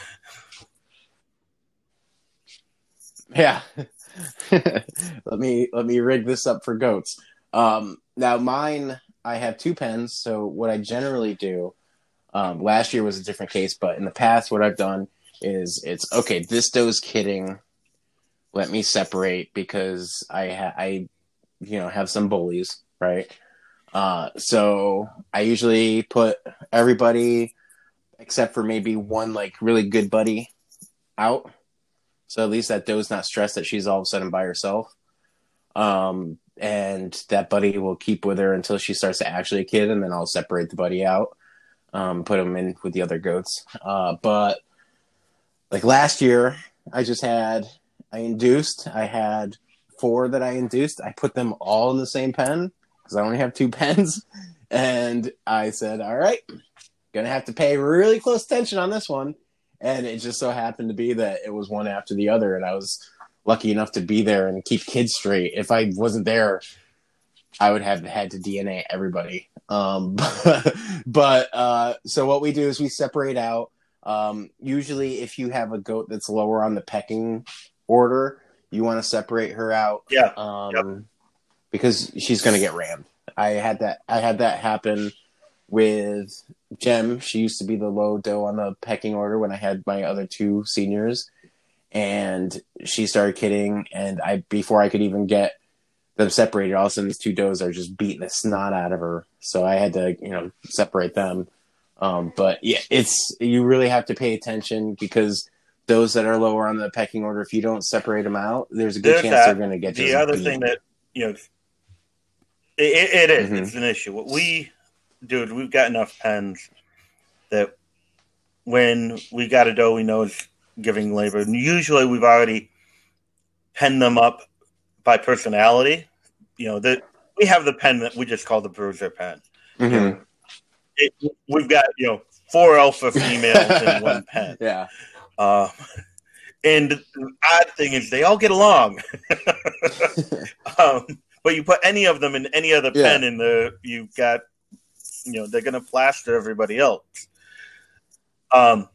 Yeah. let me rig this up for goats. Now mine, I have 2 pens. So what I generally do, last year was a different case, but in the past, what I've done is it's okay. This doe's kidding. Let me separate because I have some bullies, right? So I usually put everybody except for maybe one like really good buddy out. So at least that doe's not stressed that she's all of a sudden by herself. And that buddy will keep with her until she starts to actually kid, and then I'll separate the buddy out, put him in with the other goats. But like last year, I induced. I had 4 that I induced. I put them all in the same pen because I only have 2 pens. And I said, all right, gonna have to pay really close attention on this one. And it just so happened to be that it was one after the other, and I was lucky enough to be there and keep kids straight. If I wasn't there, I would have had to DNA everybody. So what we do is we separate out. Usually, if you have a goat that's lower on the pecking order, you want to separate her out. Yeah. Because she's going to get rammed. I had that happen with Jem. She used to be the low doe on the pecking order when I had my other two seniors, and she started kidding. And before I could even get them separated, all of a sudden these two does are just beating the snot out of her. So I had to, separate them. But yeah, you really have to pay attention, because those that are lower on the pecking order, if you don't separate them out, there's a good chance they're going to get the other beat. Thing that it is. Mm-hmm. It's an issue. What we do is we've got enough pens that when we got a doe we know is giving labor, and usually we've already penned them up by personality. That we have the pen that we just call the bruiser pen. Mm-hmm. We've got 4 alpha females in one pen. Yeah. And the odd thing is they all get along. But you put any of them in any other pen in you've got, they're going to plaster everybody else. But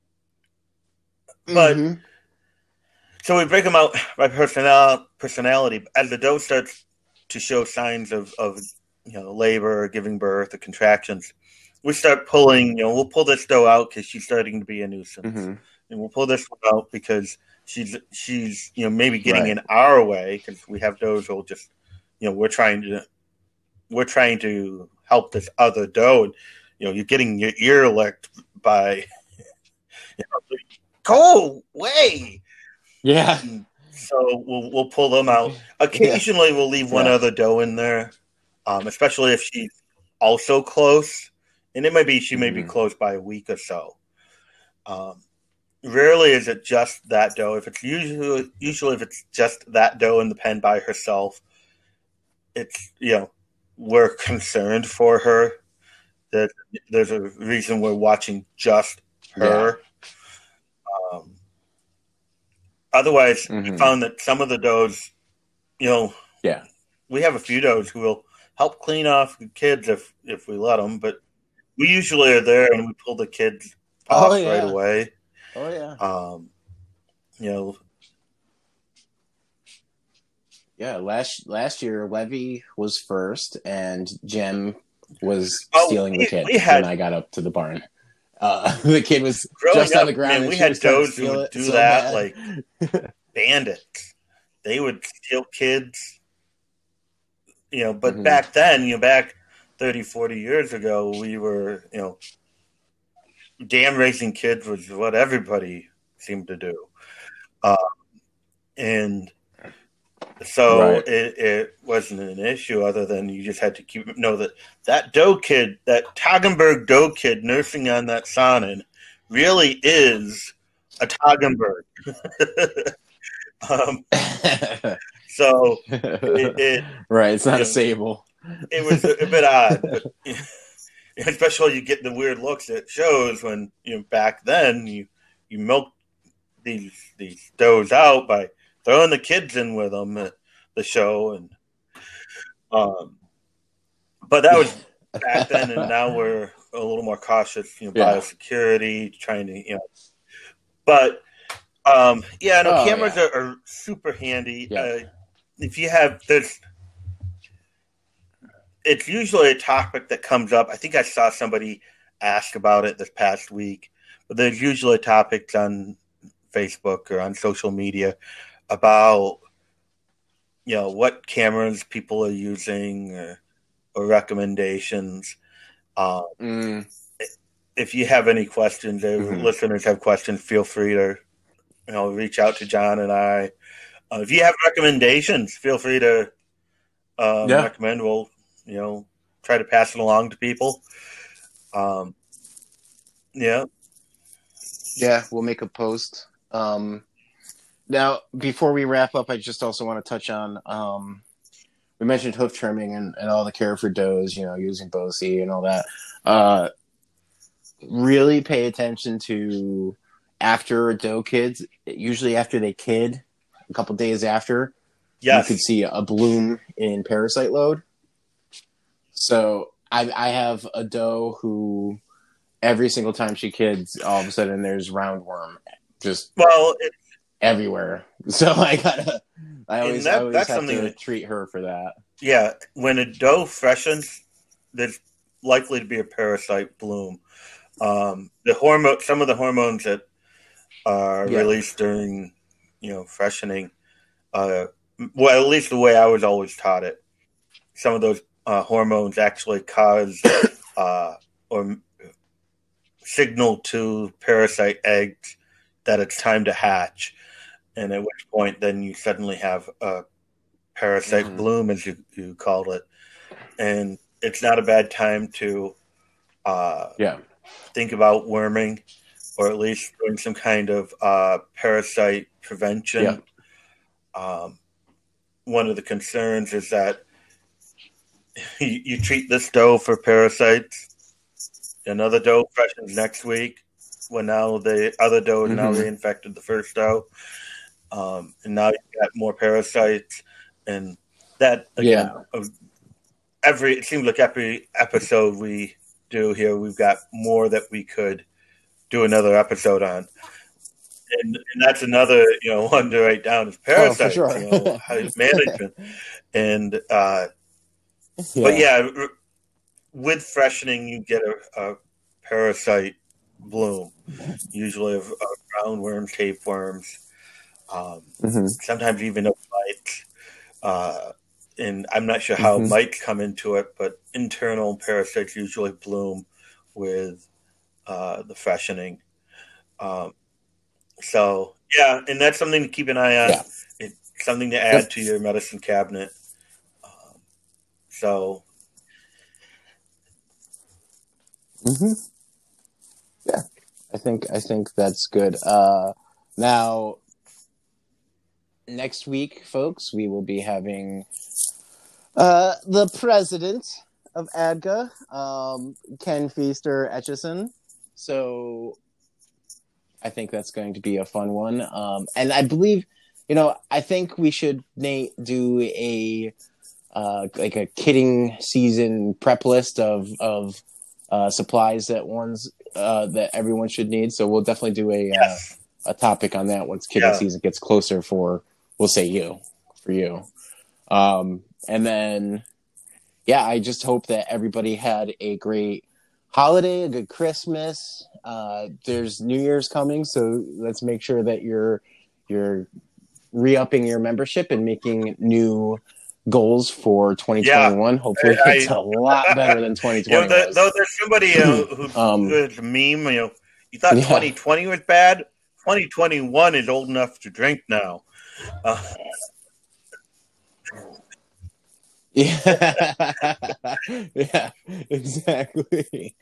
so we break them out by personality. As the doe starts to show signs of labor or giving birth or contractions, we start pulling, we'll pull this doe out because she's starting to be a nuisance. Mm-hmm. And we'll pull this one out because she's maybe getting in our way, because we have does who'll just, we're trying to help this other doe, and you're getting your ear licked by go away. Yeah. So we'll pull them out. Occasionally we'll leave one other doe in there, especially if she's also close, and she may be close by a week or so. Rarely is it just that doe. If it's usually if it's just that doe in the pen by herself, it's we're concerned for her. That there's a reason we're watching just her. Yeah. Otherwise, we found that some of the does, we have a few does who will help clean off the kids if we let them, but we usually are there and we pull the kids off right away. Oh yeah. Yeah, last year Levy was first, and Jem was stealing the kid when I got up to the barn. The kid was just on the ground. Man, we had does who would do that like bandits. They would steal kids. But back then, back 30, 40 years ago, we were, dam raising kids was what everybody seemed to do. And so it wasn't an issue, other than you just had to know that doe kid, that Toggenburg doe kid nursing on that Saanen really is a Toggenburg. So it's not a sable. It was a bit odd, but, especially you get the weird looks it shows when back then you milk these does out by throwing the kids in with them at the show, and but that was back then, and now we're a little more cautious, biosecurity, trying to but cameras are super handy. If you have this, it's usually a topic that comes up. I think I saw somebody ask about it this past week, but there's usually topics on Facebook or on social media about what cameras people are using or recommendations. If you have any questions, listeners have questions, feel free to reach out to John and I. If you have recommendations, feel free to recommend. We'll try to pass it along to people. We'll make a post. Now, before we wrap up, I just also want to touch on we mentioned hoof trimming and all the care for does, using Bosey and all that. Really pay attention to after doe kids, usually after they kid, a couple days after, Yes. you could see a bloom in parasite load. So I have a doe who every single time she kids, all of a sudden there's roundworm just everywhere. So I always have to treat her for that. Yeah, when a doe freshens, there's likely to be a parasite bloom. Some of the hormones that are released during, freshening, well, at least the way I was always taught it, some of those hormones actually cause or signal to parasite eggs that it's time to hatch, and at which point then you suddenly have a parasite bloom, as you called it, and it's not a bad time to think about worming, or at least doing some kind of parasite prevention. One of the concerns is that you treat this doe for parasites, another doe freshens next week, when now the other doe now reinfected the first doe, and now you've got more parasites, and that again, it seems like every episode we do here, we've got more that we could do another episode on. And that's another, one to write down is parasites, management. And, but with freshening, you get a parasite bloom, usually of roundworms, tapeworms, sometimes even of mites. And I'm not sure how mites come into it, but internal parasites usually bloom with the freshening. So, and that's something to keep an eye on. It's something to add to your medicine cabinet. Yeah, I think that's good. Now, next week, folks, we will be having the president of ADGA, Ken Feaster Etchison. So I think that's going to be a fun one. And I believe, I think we should, Nate, do a like a kidding season prep list of supplies that everyone should need. So we'll definitely do a topic on that once kidding season gets closer for you. And then, I just hope that everybody had a great holiday, a good Christmas. There's New Year's coming, so let's make sure that you're re-upping your membership and making new goals for 2021. Hopefully it's a lot better than 2020 was. There's somebody who's a meme, you thought 2020 was bad? 2021 is old enough to drink now. Yeah, exactly.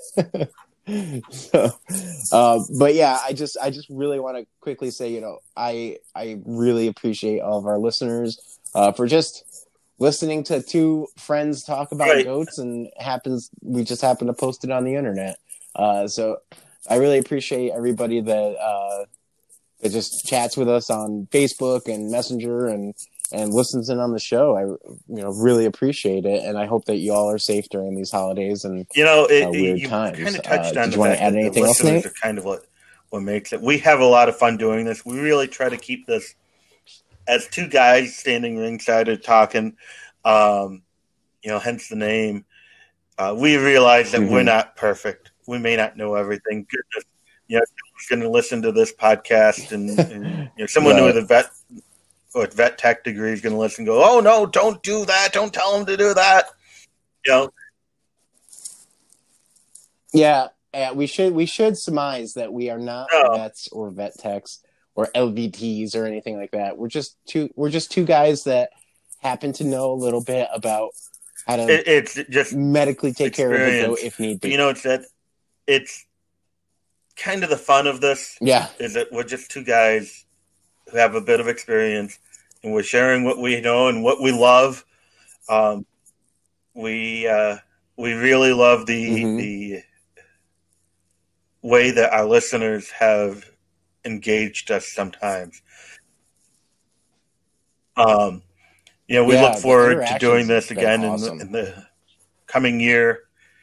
So, but I just really want to quickly say, I really appreciate all of our listeners for just listening to two friends talk about goats, and we just happen to post it on the internet. So I really appreciate everybody that just chats with us on Facebook and Messenger and listens in on the show. I really appreciate it, and I hope that you all are safe during these holidays and weird times. Kind of touched on did you want to add anything else, Nate? Are kind of what makes it. We have a lot of fun doing this. We really try to keep this as two guys standing ringside and talking. Hence the name. We realize that we're not perfect. We may not know everything. Goodness, someone's going to listen to this podcast, and someone with a vet tech degree is going to listen and go, "Oh no, don't do that! Don't tell them to do that." Yeah, we should surmise that we are not vets or vet techs or LVTs or anything like that. We're just two guys that happen to know a little bit about how to it's just medically take care of the goat if need be. It's kind of the fun of this. Yeah, is that we're just two guys who have a bit of experience, and we're sharing what we know and what we love. Um, we really love the way that our listeners have engaged us sometimes. We look Yeah, the forward to doing interactions this have been again awesome. in the coming year.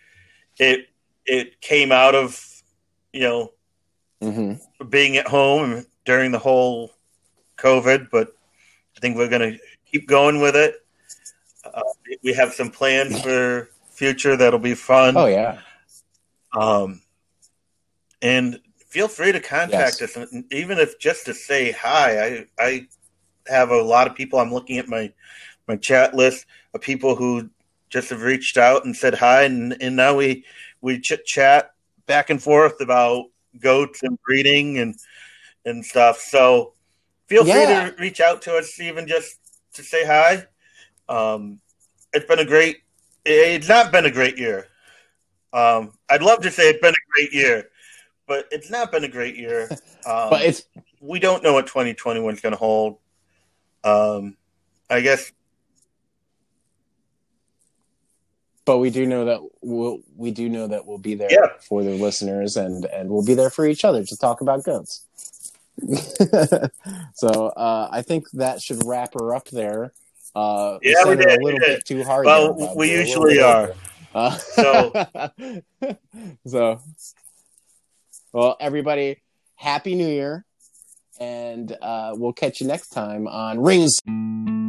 It came out of being at home during the whole COVID, but I think we're going to keep going with it. We have some plans for future that'll be fun. Oh yeah. And feel free to contact Yes. us, even if just to say hi. I have a lot of people. I'm looking at my chat list of people who just have reached out and said hi, and now we chit chat back and forth about goats and breeding and stuff. So feel free Yeah. to reach out to us, even just to say hi. It's been a great. It's not been a great year. I'd love to say it's been a great year, but it's not been a great year. But we don't know what 2021 is going to hold. I guess. But we do know that we'll be there for the listeners, and we'll be there for each other to talk about goats. So I think that should wrap her up there. We sent her a little bit too hard. Well, there, we usually are. So, well, everybody, Happy New Year, and we'll catch you next time on Rings.